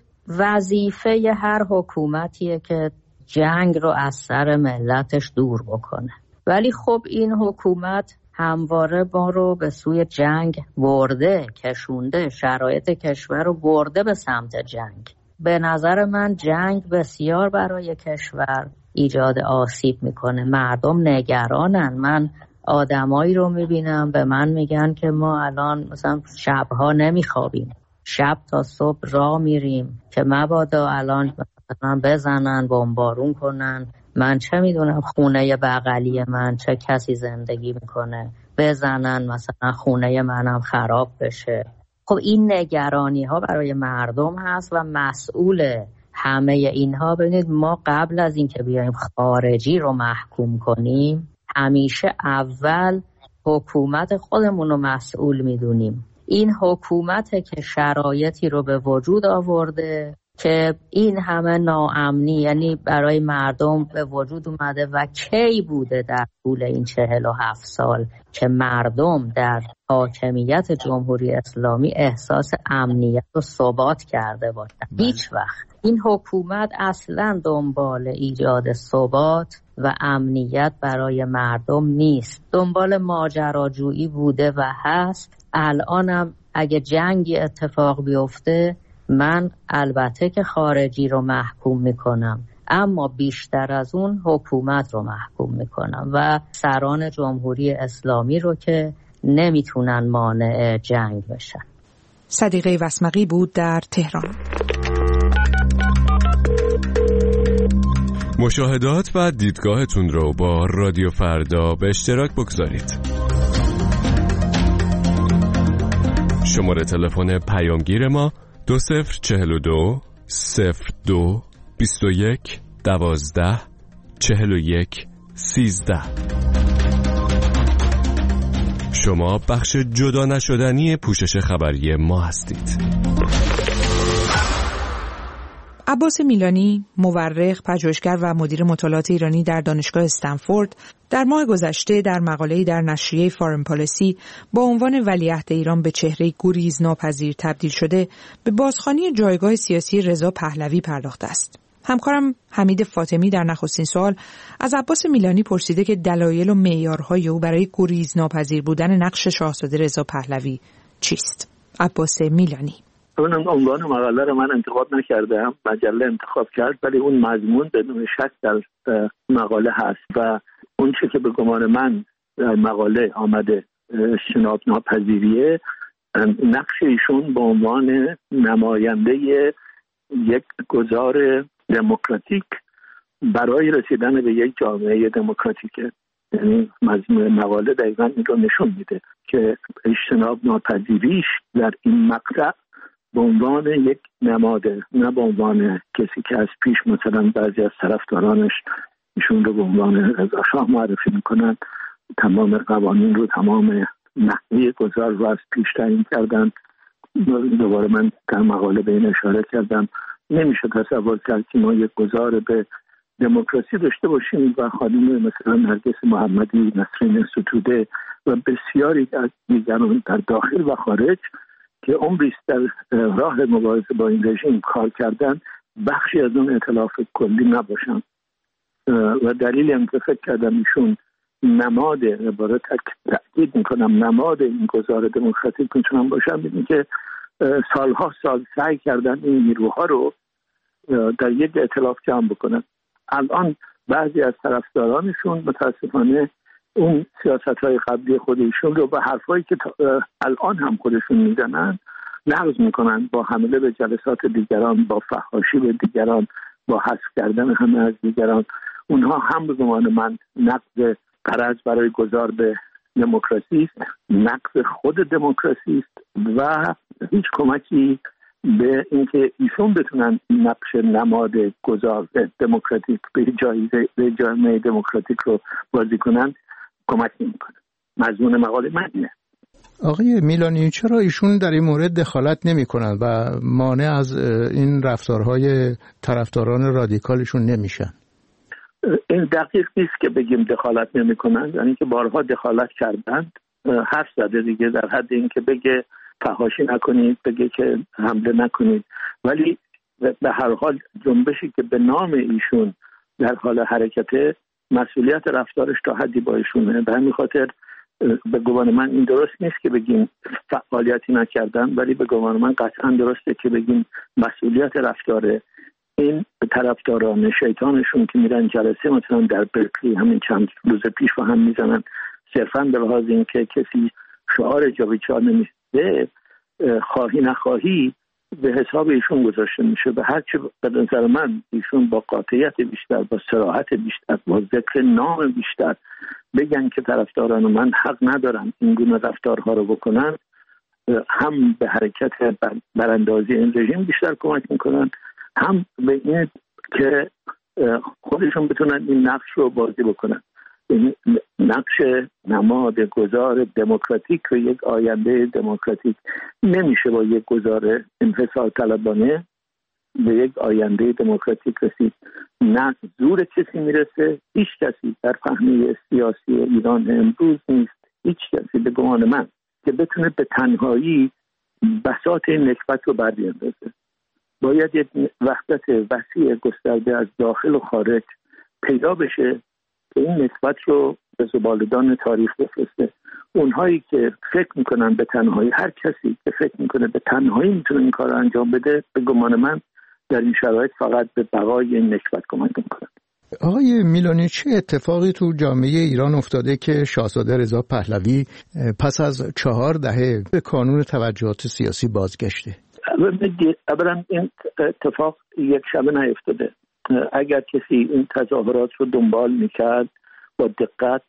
وظیفه هر حکومتیه که جنگ رو از سر ملتش دور بکنه، ولی خب این حکومت همواره ما رو به سوی جنگ برده، کشونده، شرایط کشور رو برده به سمت جنگ. به نظر من جنگ بسیار برای کشور ایجاد آسیب میکنه. مردم نگرانن. من آدمایی رو میبینم به من میگن که ما الان مثلا شبها نمیخوابیم، شب تا صبح راه میریم که مبادا الان مثلا بزنن، بمبارون کنن. من چه میدونم خونه بغلی من چه کسی زندگی میکنه، بزنن مثلا خونه منم خراب بشه. خب این نگرانی ها برای مردم هست و مسئول همه اینها ببینید ما قبل از اینکه بیایم خارجی رو محکوم کنیم همیشه اول حکومت خودمون رو مسئول میدونیم. این حکومته که شرایطی رو به وجود آورده که این همه ناامنی یعنی برای مردم به وجود اومده و کی بوده در طول این 47 سال که مردم در حاکمیت جمهوری اسلامی احساس امنیت و ثبات کرده باشند؟ هیچ وقت. این حکومت اصلا دنبال ایجاد ثبات و امنیت برای مردم نیست، دنبال ماجراجویی بوده و هست. الانم اگه جنگی اتفاق بیفته من البته که خارجی رو محکوم میکنم، اما بیشتر از اون حکومت رو محکوم میکنم و سران جمهوری اسلامی رو که نمیتونن مانع جنگ بشن. صدیقه وسمقی بود در تهران. مشاهدات و دیدگاهتون رو با رادیو فردا به اشتراک بگذارید. شماره تلفن پیامگیر ما 2042 02 21 12 41 13. شما بخش جدا نشدنی پوشش خبری ما هستید. عباس میلانی، مورخ، پژوهشگر و مدیر مطالعات ایرانی در دانشگاه استنفورد، در ماه گذشته در مقاله‌ای در نشریه فارن پالیسی با عنوان ولیعهد ایران به چهره گریزناپذیر تبدیل شده به بازخوانی جایگاه سیاسی رضا پهلوی پرداخته است. همکارم حمید فاطمی در نخستین سوال از عباس میلانی پرسیده که دلایل و معیارهای او برای گریزناپذیر بودن نقش شاهزاده رضا پهلوی چیست؟ عباس میلانی: اون عنوان مقاله رو من انتخاب نکردم، مجله انتخاب کرد، ولی اون مضمون بدون شک در مقاله هست و اون چه که به گمان من در مقاله آمده اجتناب ناپذیریه، نقش ایشون به عنوان نماینده یک گذار دموکراتیک برای رسیدن به یک جامعه دموکراتیکه. یعنی مضمون مقاله دقیقاً این رو نشون میده که اجتناب ناپذیریش در این مقطع به عنوان یک نماده، نه به عنوان کسی که از پیش مثلا بعضی از طرفدارانش ایشون رو به عنوان رضا شاه معرفی میکنن، تمام قوانین رو، تمام نحوه گذار رو از پیش تعیین کردن. دوباره من در مقاله به این اشاره کردم نمیشه تصور کرد که ما یک گذار به دموکراسی داشته باشیم و خانم مثلا نرگس محمدی، نسرین ستوده و بسیاری از دیگران در داخل و خارج که عمری در راه مبارزه با این رژیم کار کردن بخشی از اون ائتلاف کلی نباشن. و دلیلی هم که فکر کردم ایشون نماد، عبارت تأکید میکنم، نماد این گذار دموکراتیک میتونن باشن، ببینید که سالها سال سعی کردن این نیروها رو در یک ائتلاف جمع بکنن. الان بعضی از طرفدارانشون متاسفانه اون سیاست‌های قبلی خودشون رو به حرفایی که الان هم خودشون میزنن نقض میکنن، با حمله به جلسات دیگران، با فحاشی به دیگران، با حذف کردن همه از دیگران. اونها هم به گمان من نقض غرض برای گذار به دموکراسی است، نقض خود دموکراسی است و هیچ کمکی به اینکه ایشون بتونن نقش نماد گذار دموکراتیک به جامعه دموکراتیک رو بازی کنن کمک نمیکنه. مضمون مقاله من اینه. آقای میلانی، چرا ایشون در این مورد دخالت نمیکنن و مانع از این رفتارهای طرفداران رادیکالشون نمیشن؟ این دقیق نیست که بگیم دخالت نمیکنن، یعنی که بارها دخالت کردند، حرف زده دیگه، در حد این که بگه فحاشی نکنید، بگه که حمله نکنید، ولی به هر حال جنبشی که به نام ایشون در حال حرکته، مسئولیت رفتارش تا حدی با ایشونه. به همین خاطر به گمان من این درست نیست که بگیم فعالیتی نکردن، ولی به گمان من قطعا درسته که بگیم مسئولیت رفتار این طرفداران شیطانشون که میرن جلسه مثلا در برکلی همین چند روز پیش با هم میزنن، صرفا به لحاظ این که کسی شعار جابجا نمیده، خواهی نخواهی به حساب ایشون گذاشته میشه. به هر چه به نظر من ایشون با قاطعیت بیشتر، با صراحت بیشتر، با ذکر نام بیشتر بگن که طرفداران من حق ندارن این گونه رفتارها رو بکنن، هم به حرکت براندازی این رژیم بیشتر کمک میکنن، هم به این که خودشون بتونن این نقش رو بازی بکنن، این نقش نماد گذار دموکراتیک و یک آینده دموکراتیک. نمیشه با یک گذار انحصار طلبانه به یک آینده دموکراتیک رسید. نه زور کسی میرسه، هیچ کسی در پهنه سیاسی ایران امروز نیست، هیچ کسی به گمان من که بتونه به تنهایی بساط این نکبت رو بربیاندازه. باید یک وحدت وسیع گسترده از داخل و خارج پیدا بشه که این نکبت رو به زبالدان تاریخ بفرسته. اونهایی که فکر میکنن به تنهایی، هر کسی که فکر میکنه به تنهایی میتونه این کار رو انجام بده، به گمان من در این شرایط فقط به بقای این نکبت کمک میکنن. آقای میلانی، چه اتفاقی تو جامعه ایران افتاده که شاهزاده رضا پهلوی پس از 4 دهه به کانون توجهات سیاسی بازگشته؟ اولا این اتفاق یک شبه نیفتاده. اگر کسی این تظاهرات رو دنبال میکرد با دقت،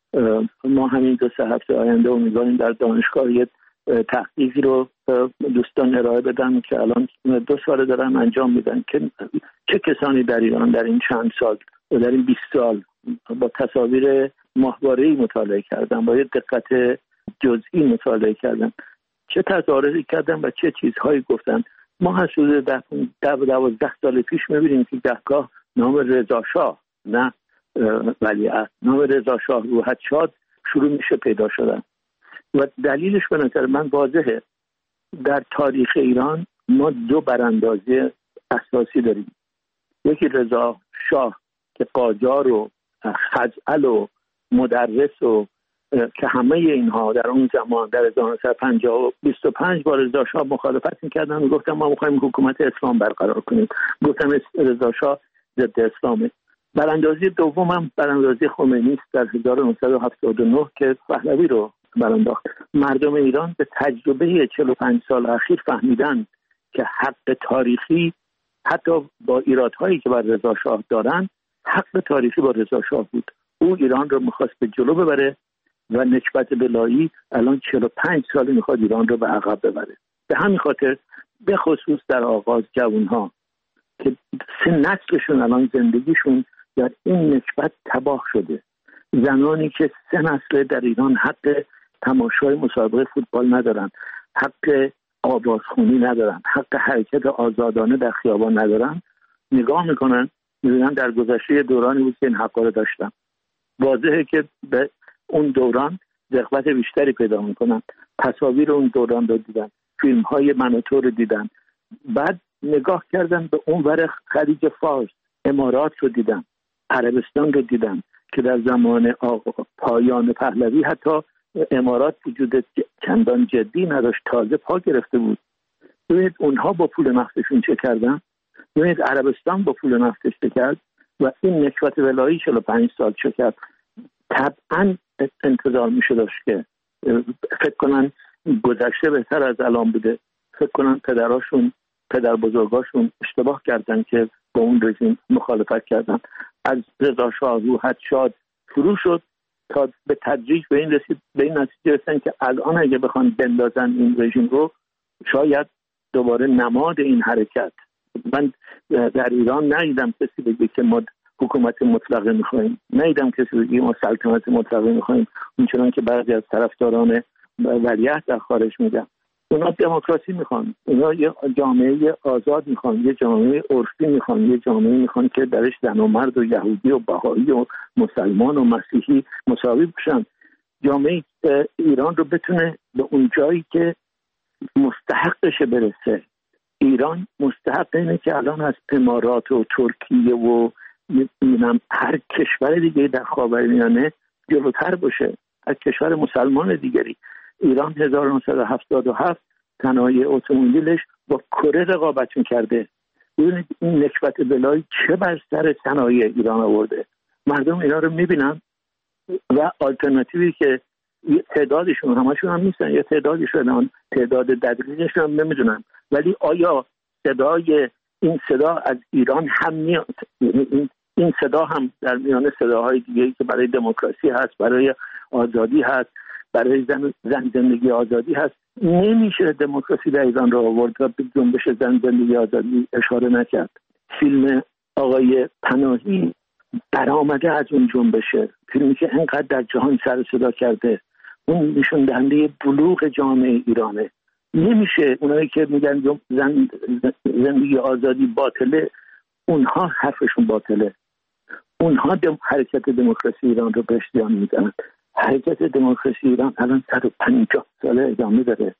ما همین 2-3 هفته آینده امیدواریم در دانشگاه یک تحقیقی رو دوستان ارائه بدن که الان 2 سال دارن انجام میدن که چه کسانی در ایران در این چند سال و در این 20 سال با تصاویر ماهواره‌ای مطالعه کردن، با یک دقت جزئی مطالعه کردن، چه تظاهراتی کردن و چه چیزهایی گفتن. ما از حدود 10-12 سال پیش می‌بینیم که گهگاه نام رضا شاه، نه ولیعهد، نام رضا شاه روحت شاد شروع میشه پیدا شدن و دلیلش به نظر من واضحه. در تاریخ ایران ما 2 براندازی اساسی داریم. یکی رضا شاه که قاجار و خزعل و مدرس و که همه اینها در اون زمان در 1950 25 بار رضا شاه مخالفت میکردن و گفتن ما میخوایم حکومت اسلام برقرار کنیم. گفتم رضا شاه ضد اسلامه. براندازی دوم هم براندازی خمینی است در 1979 که پهلوی رو برانداخت. مردم ایران به تجربه 45 سال اخیر فهمیدن که حق تاریخی حتی با ایرادهایی که بر رضا شاه دارن، حق تاریخی با رضا شاه بود. او ایران رو میخواست به جلو ببره و نکبت بلایی الان 45 سال میخواد ایران رو به عقب ببره. به همین خاطر به خصوص در آغاز جوانها که 3 نسلشون الان زندگیشون در این نکبت تباه شده، زنانی که 3 نسل در ایران حق تماشای مسابقه فوتبال ندارن، حق آوازخوانی ندارن، حق حرکت آزادانه در خیابان ندارن، نگاه میکنن میبینن در گذشته دورانی بود که این حقا رو داشتن. واضحه که به اون دوران رغبت بیشتری پیدا میکنن. تصاویر اون دوران رو دیدن، فیلم های من و تو رو دیدن، بعد نگاه کردن به اون ور خلیج فارس، امارات رو دیدن، عربستان رو دیدن که در زمان پایان پهلوی حتی امارات وجود چندان جدی نداشت، تازه پا گرفته بود. ببینید اونها با پول نفتشون چه کردن، ببینید عربستان با پول نفتش چه کرد و این نکبت ولایی 45 سال چه کرد. طبعا انتظار میشه داشت که فکر کنن گذشته بهتر از الان بوده، فکر کنن پدر بزرگاشون اشتباه کردن که با اون رژیم مخالفت کردن. از رضا شاه روحت شاد شروع شد تا به تدریج به این نتیجه رسیدن که الان اگه بخوان بندازن این رژیم رو، شاید دوباره نماد این حرکت. من در ایران ندیدم کسی بگه که ما حکومت مطلقه میخوایم، ندیدم کسی بگه ما سلطنت مطلقه میخوایم، اونچنان که بعضی از طرفداران ولیعهد در خارج میگن. اونا دموکراسی میخوان، اونا یه جامعه آزاد میخوان، یه جامعه عرفی میخوان، یه جامعه میخوان که درش زن و مرد و یهودی و بهایی و مسلمان و مسیحی مساوی باشن. جامعه ایران رو بتونه به اون جایی که مستحقش برسه. ایران مستحق اینه که الان از امارات و ترکیه و هر کشور دیگه در خاورمیانه جلوتر باشه، از کشور مسلمان دیگری. ایران 1977 صنایع اتومبیلش با کره رقابت می‌کرده. ببینید این نکبت بلایی چه بر سر صنایع ایران آورده. مردم اینا رو می‌بینن و آلترناتیوی که تعدادشون همشون هم نیستن، یا تعدادشون تعداد دقیقشون هم نمیدونن، ولی آیا این صدا از ایران هم میاد؟ این صدا هم در میان صداهای دیگه‌ای که برای دموکراسی هست، برای آزادی هست، برای زن زندگی آزادی هست، نمیشه دموکراسی در ایران را آورد و به جنبش زن زندگی آزادی اشاره نکرد. فیلم آقای پناهی برآمده از اون جنبشه، فیلمی که انقدر در جهان سر صدا کرده، اون نشون دهنده بلوغ جامعه ایرانه. نمیشه اونایی که میگن زندگی آزادی باطله، اونها حرفشون باطله. اونها حرکت دموکراسی ایران رو بهش زیان میزنن. حرکت دموکراسی ایران الان 150 ساله ادامه داره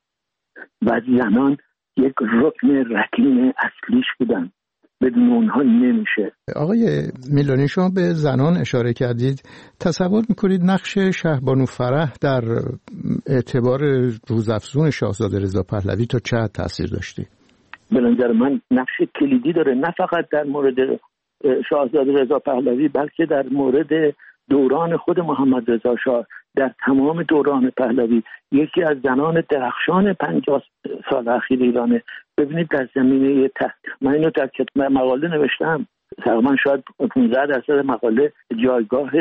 و زنان یک رکن رکین اصلیش بودن، بدون اونها نمیشه. آقای میلانی، شما به زنان اشاره کردید. تصور میکنید نقش شهبانو فرح در اعتبار روزافزون شاهزاده رضا پهلوی تا چه حد تاثیر داشته؟ به نظر من نقش کلیدی داره، نه فقط در مورد شاهزاده رضا پهلوی بلکه در مورد دوران خود محمد رضا شاه. در تمام دوران پهلوی یکی از زنان درخشان 50 سال اخیر ایرانه. ببینید در زمینه من اینو در مقاله نوشتم، تقریبا شاید 15% مقاله جایگاه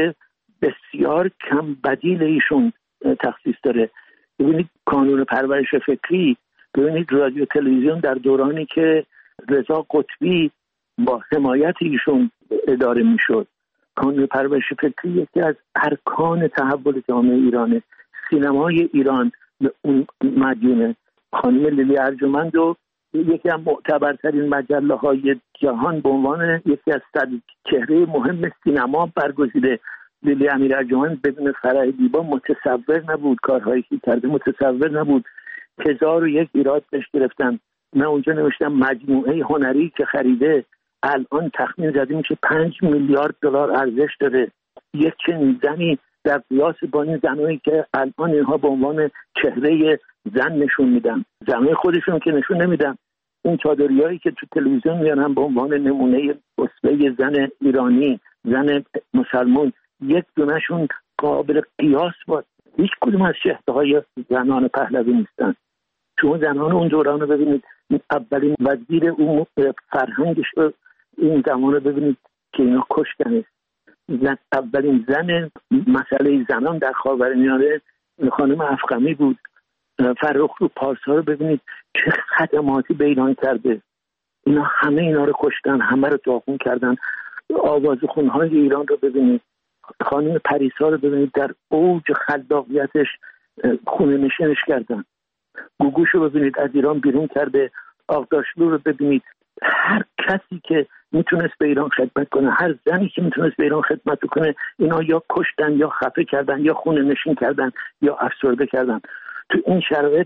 بسیار کم بدیل ایشون تخصیص داره. ببینید کانون پرورش فکری، ببینید رادیو تلویزیون در دورانی که رضا قطبی با حمایت ایشون اداره میشد. کانون پرورش فکری یکی از ارکان تحول جامعه ایرانه. سینمای ایران به اون مدیونه. خانم لیلی ارجمند و یکی از معتبرترین مجله های جهان به عنوان یکی از 100 چهره مهم سینما برگزیده. لیلی امیر ارجمند بدون فرح دیبا متصور نبود، کارهایی که کرده متصور نبود. 1001 ایراد بهش گرفتن. من اونجا نوشتم مجموعه هنری که خریده الان تخمین زده میشه 5 میلیارد دلار ارزش داره. یک چنین زنی در قیاس با این زنایی که الان اینها به عنوان چهره زن نشون میدن، زنای خودشون که نشون نمیدن، این چادریایی که تو تلویزیون میارن به عنوان نمونه اسوه زن ایرانی، زن مسلمان، یک دونشون قابل قیاس با هیچ کدوم از شهدهای زنان پهلوی نیستن. شما زنان اون دوران رو ببینید، اولین وزیر اون فرهنگش رو این زمان رو ببینید که اینا کشتنه. اولین زن مسئله زنان در خاورمیانه خانم افخمی بود. فرخ رو پارسا رو ببینید چه خدماتی به ایران کرده. اینا همه اینا رو کشتن، همه رو داغون کردن. آوازخونهای ایران رو ببینید، خانم پریسا رو ببینید در اوج خلاقیتش خونه نشینش کردن. گوگوش رو ببینید از ایران بیرون کرده. آغداشلو رو ببینید. هر کسی که میتونست به ایران خدمت کنه، هر زنی که میتونست به ایران خدمت کنه، اینا یا کشتن یا خفه کردن یا خونه نشین کردن یا افسرده کردن. تو این شرایط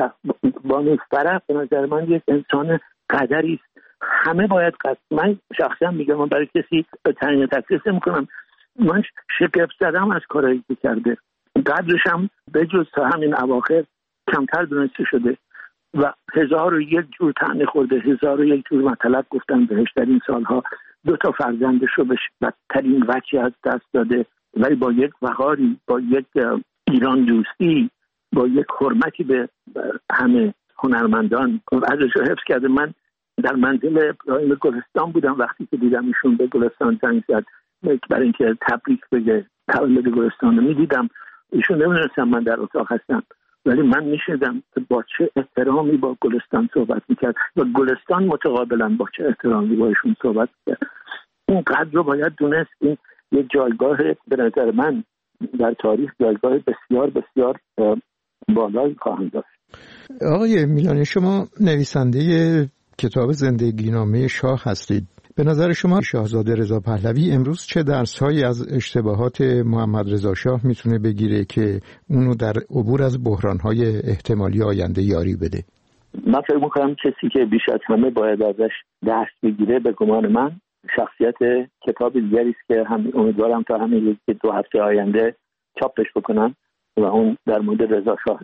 بانو فرح به نظر من یک انسان قدری است. همه باید من شخصا میگم، من برای کسی تعیین تکلیف نمی‌کنم، من شگفت زدم از کارهایی که کرده. قدرش هم به جز تا همین اواخر کمتر دونسته شده و 1001 جور طعنه خورده، 1001 جور مطلب گفتن بهش در این سالها. 2 فرزندش رو به بدترین وجه از دست داده، ولی با یک وقاری، با یک ایران دوستی، با یک حرمتی به همه هنرمندان ازش رو حفظ کرده. من در منزل ابراهیم گلستان بودم وقتی که دیدم ایشون به گلستان زنگ زد برای اینکه تبریک بگه تولد گلستان رو میدیدم. ایشون نمیدونستم من در اتاق هستم، ولی من میشنیدم با چه احترامی با گلستان صحبت میکرد و گلستان متقابلا با چه احترامی با ایشون صحبت میکرد. این قدر رو باید دونست. این یه جایگاه به نظر من در تاریخ جایگاه بسیار بسیار بالایی خواهند داشت. آقای میلانی، شما نویسنده کتاب زندگی نامه شاه هستید. به نظر شما شاهزاده رضا پهلوی امروز چه درس‌هایی از اشتباهات محمد رضا شاه میتونه بگیره که اونو در عبور از بحران‌های احتمالی آینده یاری بده؟ من فکر می‌کنم کسی که بیش از همه باید ازش درس بگیره به گمان من شخصیت کتاب دیگری است که امیدوارم تا همین 2 هفته آینده چاپش بکنم و اون در مورد رضا شاه.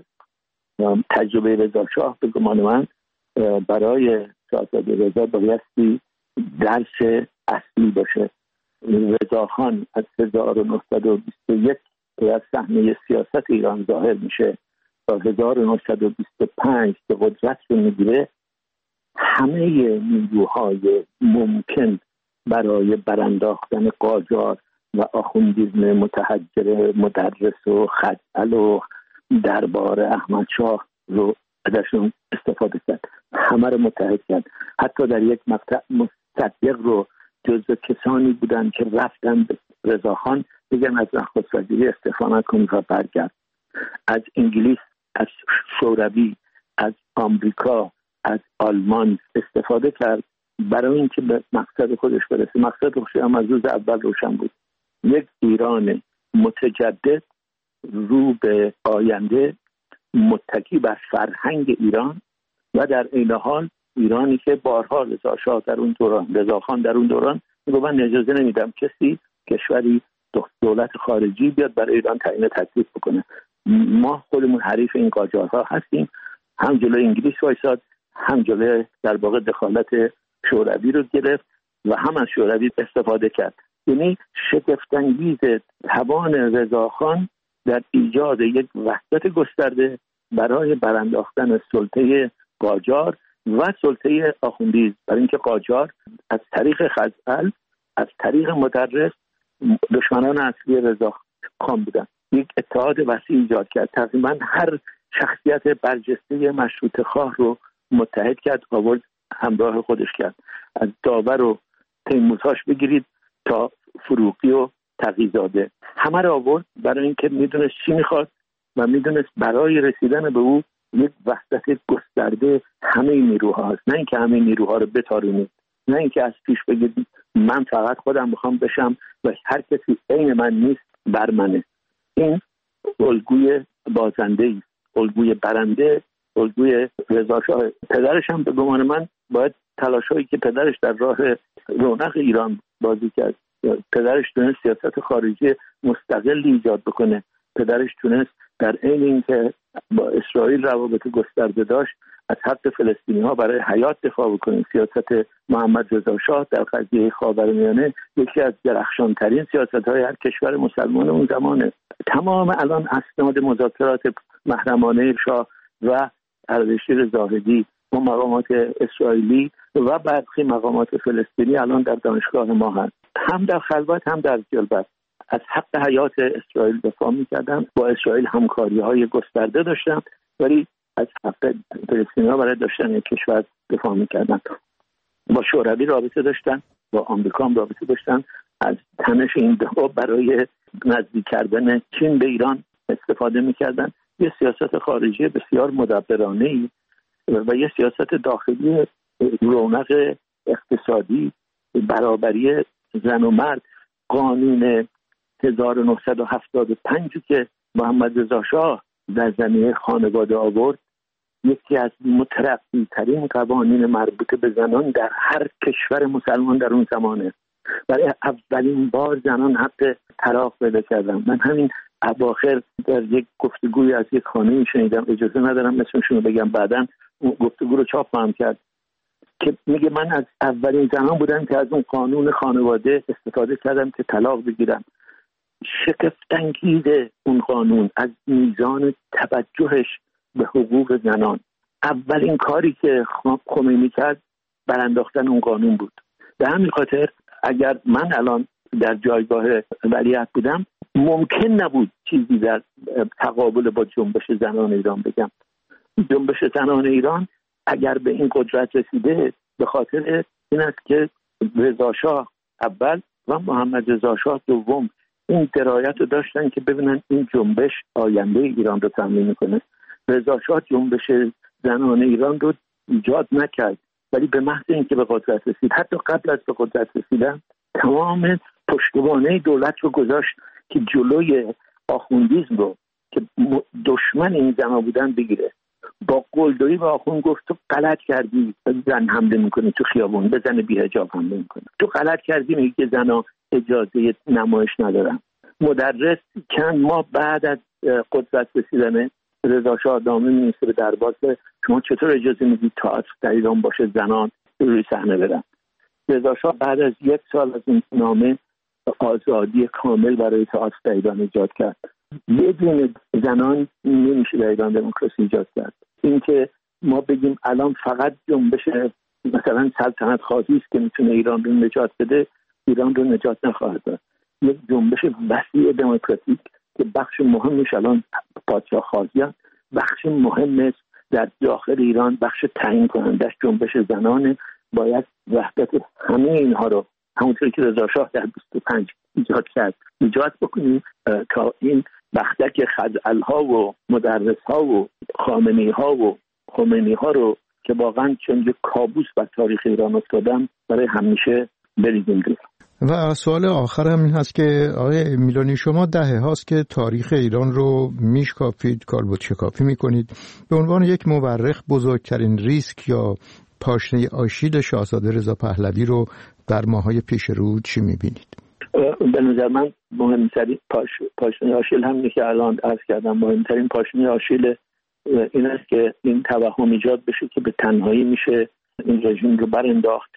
تجربه رضا شاه به گمان من برای شاهزاده رضا بایستی درس اصلی باشه. رضا خان از 1921 از صحنه سیاست ایران ظاهر میشه تا 1925 که قدرت رو میگیره، همه نیروهای ممکن برای برانداختن قاجار و آخوندیزم متحجر مدرس و خجل و دربار احمد شاه رو ازشون استفاده کرد، همه رو متحد کرد. حتی در یک مقطع مصدق رو جزو کسانی بودن که رفتن به رضاخان بگن از نخست وزیری استعفا نکنید و برگرد. از انگلیس، از شوروی، از آمریکا، از آلمان استفاده کرد برای اینکه به مقصد خودش برسه. مقصد خودش هم از روز اول روشن بود: یک ایران متجدد رو به آینده، متکی بر فرهنگ ایران و در این حال ایرانی که بارها رضاشاه در اون دوران، رضاخان در اون دوران میگه من اجازه نمیدم کسی، کشوری، دولت خارجی بیاد برای ایران تعیین تکلیف بکنه. ما خودمون حریف این قاجارها هستیم. هم جلوی انگلیس وایساد، هم جلوی در واقع دخالت شوروی رو گرفت و هم از شوروی استفاده کرد. یعنی شگفت‌انگیز توان رضاخان در ایجاد یک وحدت گسترده برای برانداختن سلطه قاجار و سلطه آخوندی، برای اینکه قاجار از طریق خزعل، از طریق مدرس دشمنان اصلی رضاخان بودن. یک اتحاد وسیع ایجاد کرد، تقریبا هر شخصیت برجسته مشروطه خواه رو متحد کرد، آورد همراه خودش کرد. از داور و تیمورتاش بگیرید تا فروغی و تقی‌زاده، همه رو آورد برای اینکه میدونست چی میخواد و میدونست برای رسیدن به او یک وحدت گسترده همه نیروها هست. نه اینکه همه نیروها رو بتارونید، نه اینکه از پیش بگید من فقط خودم میخوام بشم و هر کسی عین من نیست بر منه. این الگوی بازنده است، الگوی برنده، الگوی رضاشاه. پدرش هم به گمان من باید تلاشایی که پدرش در راه رونق ایران بازی کرد، پدرش تونست سیاست خارجی مستقلی ایجاد بکنه، پدرش تونست در عین اینکه با اسرائیل روابط گسترده داشت از حق فلسطینی ها برای حیات دفاع بکنه. سیاست محمد رضا شاه در قضیه خاورمیانه یکی از درخشانترین سیاست های هر کشور مسلمان اون زمانه. تمام الان اسناد مذاکرات محرمانه شاه و اردشیر زاهدی و مقامات اسرائیلی و برخی مقامات فلسطینی الان در دانشگاه ما هست، هم در خلوت هم در جلبت از حق حیات اسرائیل دفاع می‌کردن، با اسرائیل همکاری‌های گسترده داشتن، ولی از حق فلسطینی‌ها برای داشتن یک کشور دفاع می‌کردن. با شوروی رابطه داشتن، با آمریکا هم رابطه داشتن. از تنش این دو برای نزدیک کردن چین به ایران استفاده می‌کردن. یه سیاست خارجی بسیار مدبرانه‌ای و یه سیاست داخلی رونق اقتصادی، برابری زن و مرد. قانون 1975 که محمد رضا شاه در زمینه خانواده آورد، یکی از مترقی ترین قوانین مربوط به زنان در هر کشور مسلمان در اون زمانه. برای اولین بار زنان حق طلاق پیدا کردن. من همین اواخر در یک گفتگوی از یک خانمی شنیدم، اجازه ندارم اسمشون رو بگم، بعداً اون گفتگو رو چاپ هم کرد، که میگه من از اولین زنان بودم که از اون قانون خانواده استفاده کردم که طلاق بگیرم. شگفت‌انگیز اون قانون از میزان توجهش به حقوق زنان. اولین کاری که خمینی کرد برانداختن اون قانون بود. به همین خاطر اگر من الان در جایگاه ولیعهد بودم ممکن نبود چیزی در تقابل با جنبش زنان ایران بگم. جنبش زنان ایران اگر به این قدرت رسیده به خاطر این است که رضا شاه اول و محمد رضا شاه دوم این درایت رو داشتن که ببینن این جنبش آینده ایران رو تضمین میکنه. رضا شاه جنبش زنان ایران رو ایجاد نکرد، ولی به محض اینکه به قدرت رسید، حتی قبل از به قدرت رسیدن، تمام پشتوانه دولت رو گذاشت که جلوی آخوندیسم رو که دشمن این زنا بودن بگیره. با قلدری به آخوند گفت تو غلط کردی زن حمله میکنی تو خیابون، به زن بی‌حجاب حمله میکنی، تو غلط کردی میگی که زنا اجازه نمایش ندارن. مدرس چند ماه بعد از قدرت رسیدن رضا شاه نامه می‌نویسه به دربار شما چطور اجازه میدید تئاتر در ایران باشه زنان روی صحنه برن. رضا شاه بعد از 1 سال از این نامه آزادی کامل برای تئاتر در ایران ایجاد کرد. بدون زنان نمیشه در ایران دموکراسی ایجاد کرد. اینکه ما بگیم الان فقط جنبش مثلا سلطنت خواهی است که میتونه ایران رو نجات بده، ایران رو نجات نخواهد داد. یک جنبش وسیع دموکراتیک که بخش مهمش الان پادشاه خواهیان، بخش مهمش در داخل ایران بخش تعیین کنندش جنبش زنان، باید وحدت همه اینها رو همونطوری که رضا شاه در 25 ایجاد کرد ایجاد بکنیم تا این بختک خزعل‌ها و مدرس‌ها و خامنه‌ای‌ها و خمینی‌ها رو که واقعا چون یک کابوس بر تاریخ ایران افتادن برای همیشه بریزیم دور. و سوال آخر هم این هست که آقای میلانی، شما دهه هاست که تاریخ ایران رو میشکافید، کالبد شکافی میکنید. به عنوان یک مورخ بزرگترین ریسک یا پاشنه آشیل شاهزاده رضا پهلوی رو در ماهای پیش رو چی میبینید؟ به نظر من مهمترین پاشنه آشیل همینه که الان عرض کردم. مهمترین پاشنه آشیل این است که این توهم ایجاد بشه که به تنهایی میشه این رژیم رو برانداخت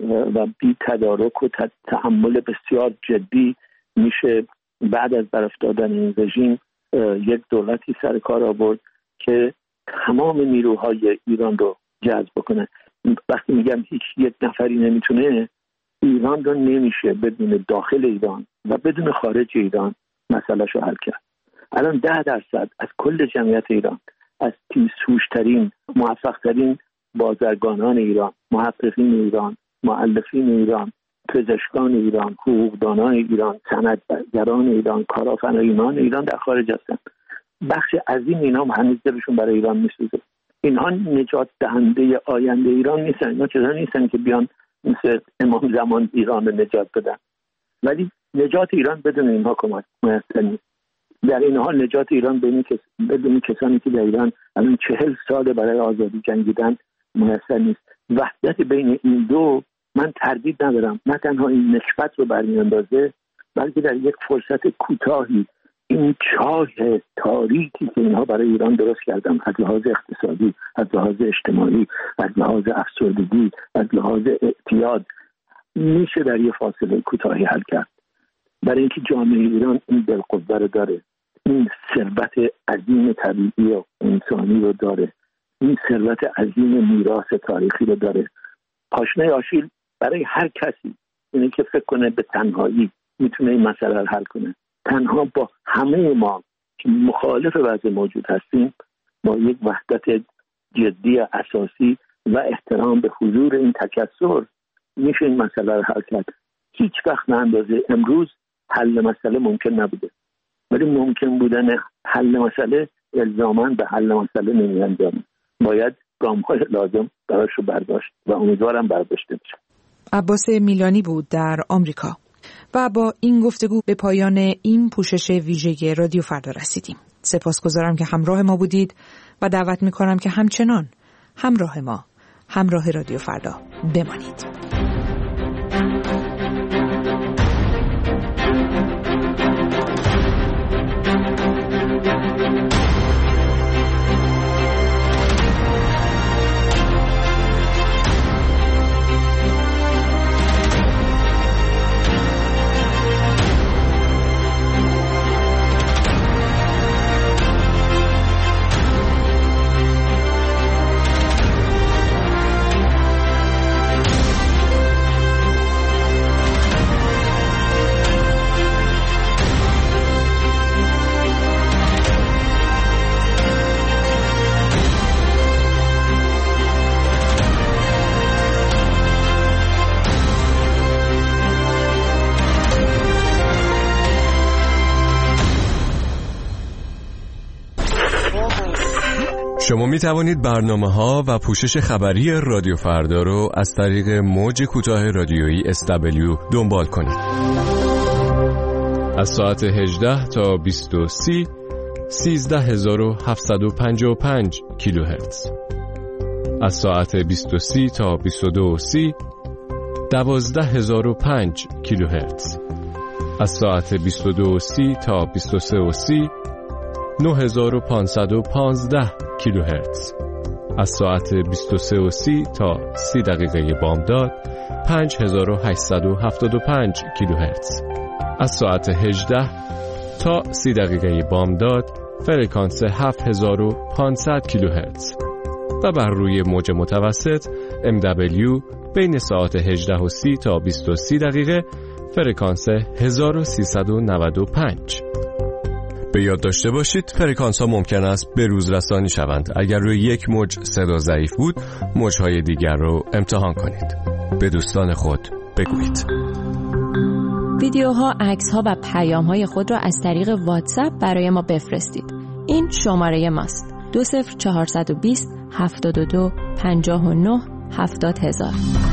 و بی تدارک و تحمل بسیار جدی میشه بعد از برافتادن این رژیم یک دولتی سر کار آورد که تمام نیروهای ایران رو جذب کنه. وقتی میگم هیچ یک نفری نمیتونه، ایران رو نمیشه بدون داخل ایران و بدون خارج ایران مسئله‌شو رو حل کرد. الان 10% از کل جمعیت ایران، از تیزهوش‌ترین موفق‌ترین بازرگانان ایران، محققین ایران، مؤلفین ایران، پزشکان ایران، حقوقدانان ایران، صنعتگران ایران، کارآفرینان ایران در خارج هستند. بخش عظیم اینا هنوز دلشون برای ایران میسوزه. اینها نجات دهنده آینده ایران نیستن. اینا چیزا نیستن که بیان مثل امام زمان ایران رو نجات بدن. ولی نجات ایران بدون اینها کمک میسر نیست. در این حال نجات ایران بدون کسانی که در ایران الان 40 سال برای آزادی جنگیدن میسر نیست. وحدت بین این دو من تردید ندارم، نه تنها این نشبت رو برمیاندازه بلکه در یک فرصت کوتاهی این چاه تاریکی که اینها برای ایران درست کردن، از لحاظ اقتصادی، از لحاظ اجتماعی، از لحاظ افسردگی، از لحاظ اعتیاد، میشه در یک فاصله کوتاهی حل کرد. برای اینکه جامعه ایران این بالقوه رو داره، این ثروت عظیم طبیعی و انسانی رو داره، این ثروت عظیم میراث تاریخی رو داره. پاشنه آشیل برای هر کسی اینه که فکر کنه به تنهایی میتونه این مسئله رو حل کنه. تنها با همه ما که مخالف وضع موجود هستیم، با یک وحدت جدی اساسی و احترام به حضور این تکثر میشه این مسئله رو حل کرد. هیچ وقت به اندازه امروز حل مسئله ممکن نبوده، ولی ممکن بودن حل مسئله الزاماً به حل مسئله نمی‌انجامه. باید گام‌های لازم براش رو برداشت و امیدوارم برداشته بشه. عباس میلانی بود در آمریکا. و با این گفتگو به پایان این پوشش ویژه رادیو فردا رسیدیم. سپاسگزارم که همراه ما بودید و دعوت می‌کنم که همچنان همراه ما، همراه رادیو فردا بمانید. شما می توانید برنامه‌ها و پوشش خبری رادیو فردا رو از طریق موج کوتاه رادیویی SW دنبال کنید. از ساعت 18 تا 20:30 13755 کیلوهرتز. از ساعت 20:30 تا 22:30 12005 کیلوهرتز. از ساعت 22:30 تا 23:30 9515 کیلوهرتز. از ساعت 23:30 تا 30 دقیقه بامداد 5875 کیلوهرتز. از ساعت 18 تا 30 دقیقه بامداد فرکانس 7500 کیلوهرتز و بر روی موج متوسط MW بین ساعت 18:30 تا 20:30 دقیقه فرکانس 1395. به یاد داشته باشید فرکانس ها ممکن است به روز رسانی شوند. اگر روی یک موج صدا ضعیف بود، موجهای دیگر رو امتحان کنید. به دوستان خود بگویید. ویدیوها، عکس‌ها و پیام‌های خود را از طریق واتساپ برای ما بفرستید. این شماره ماست: 20420 72 59 70 000.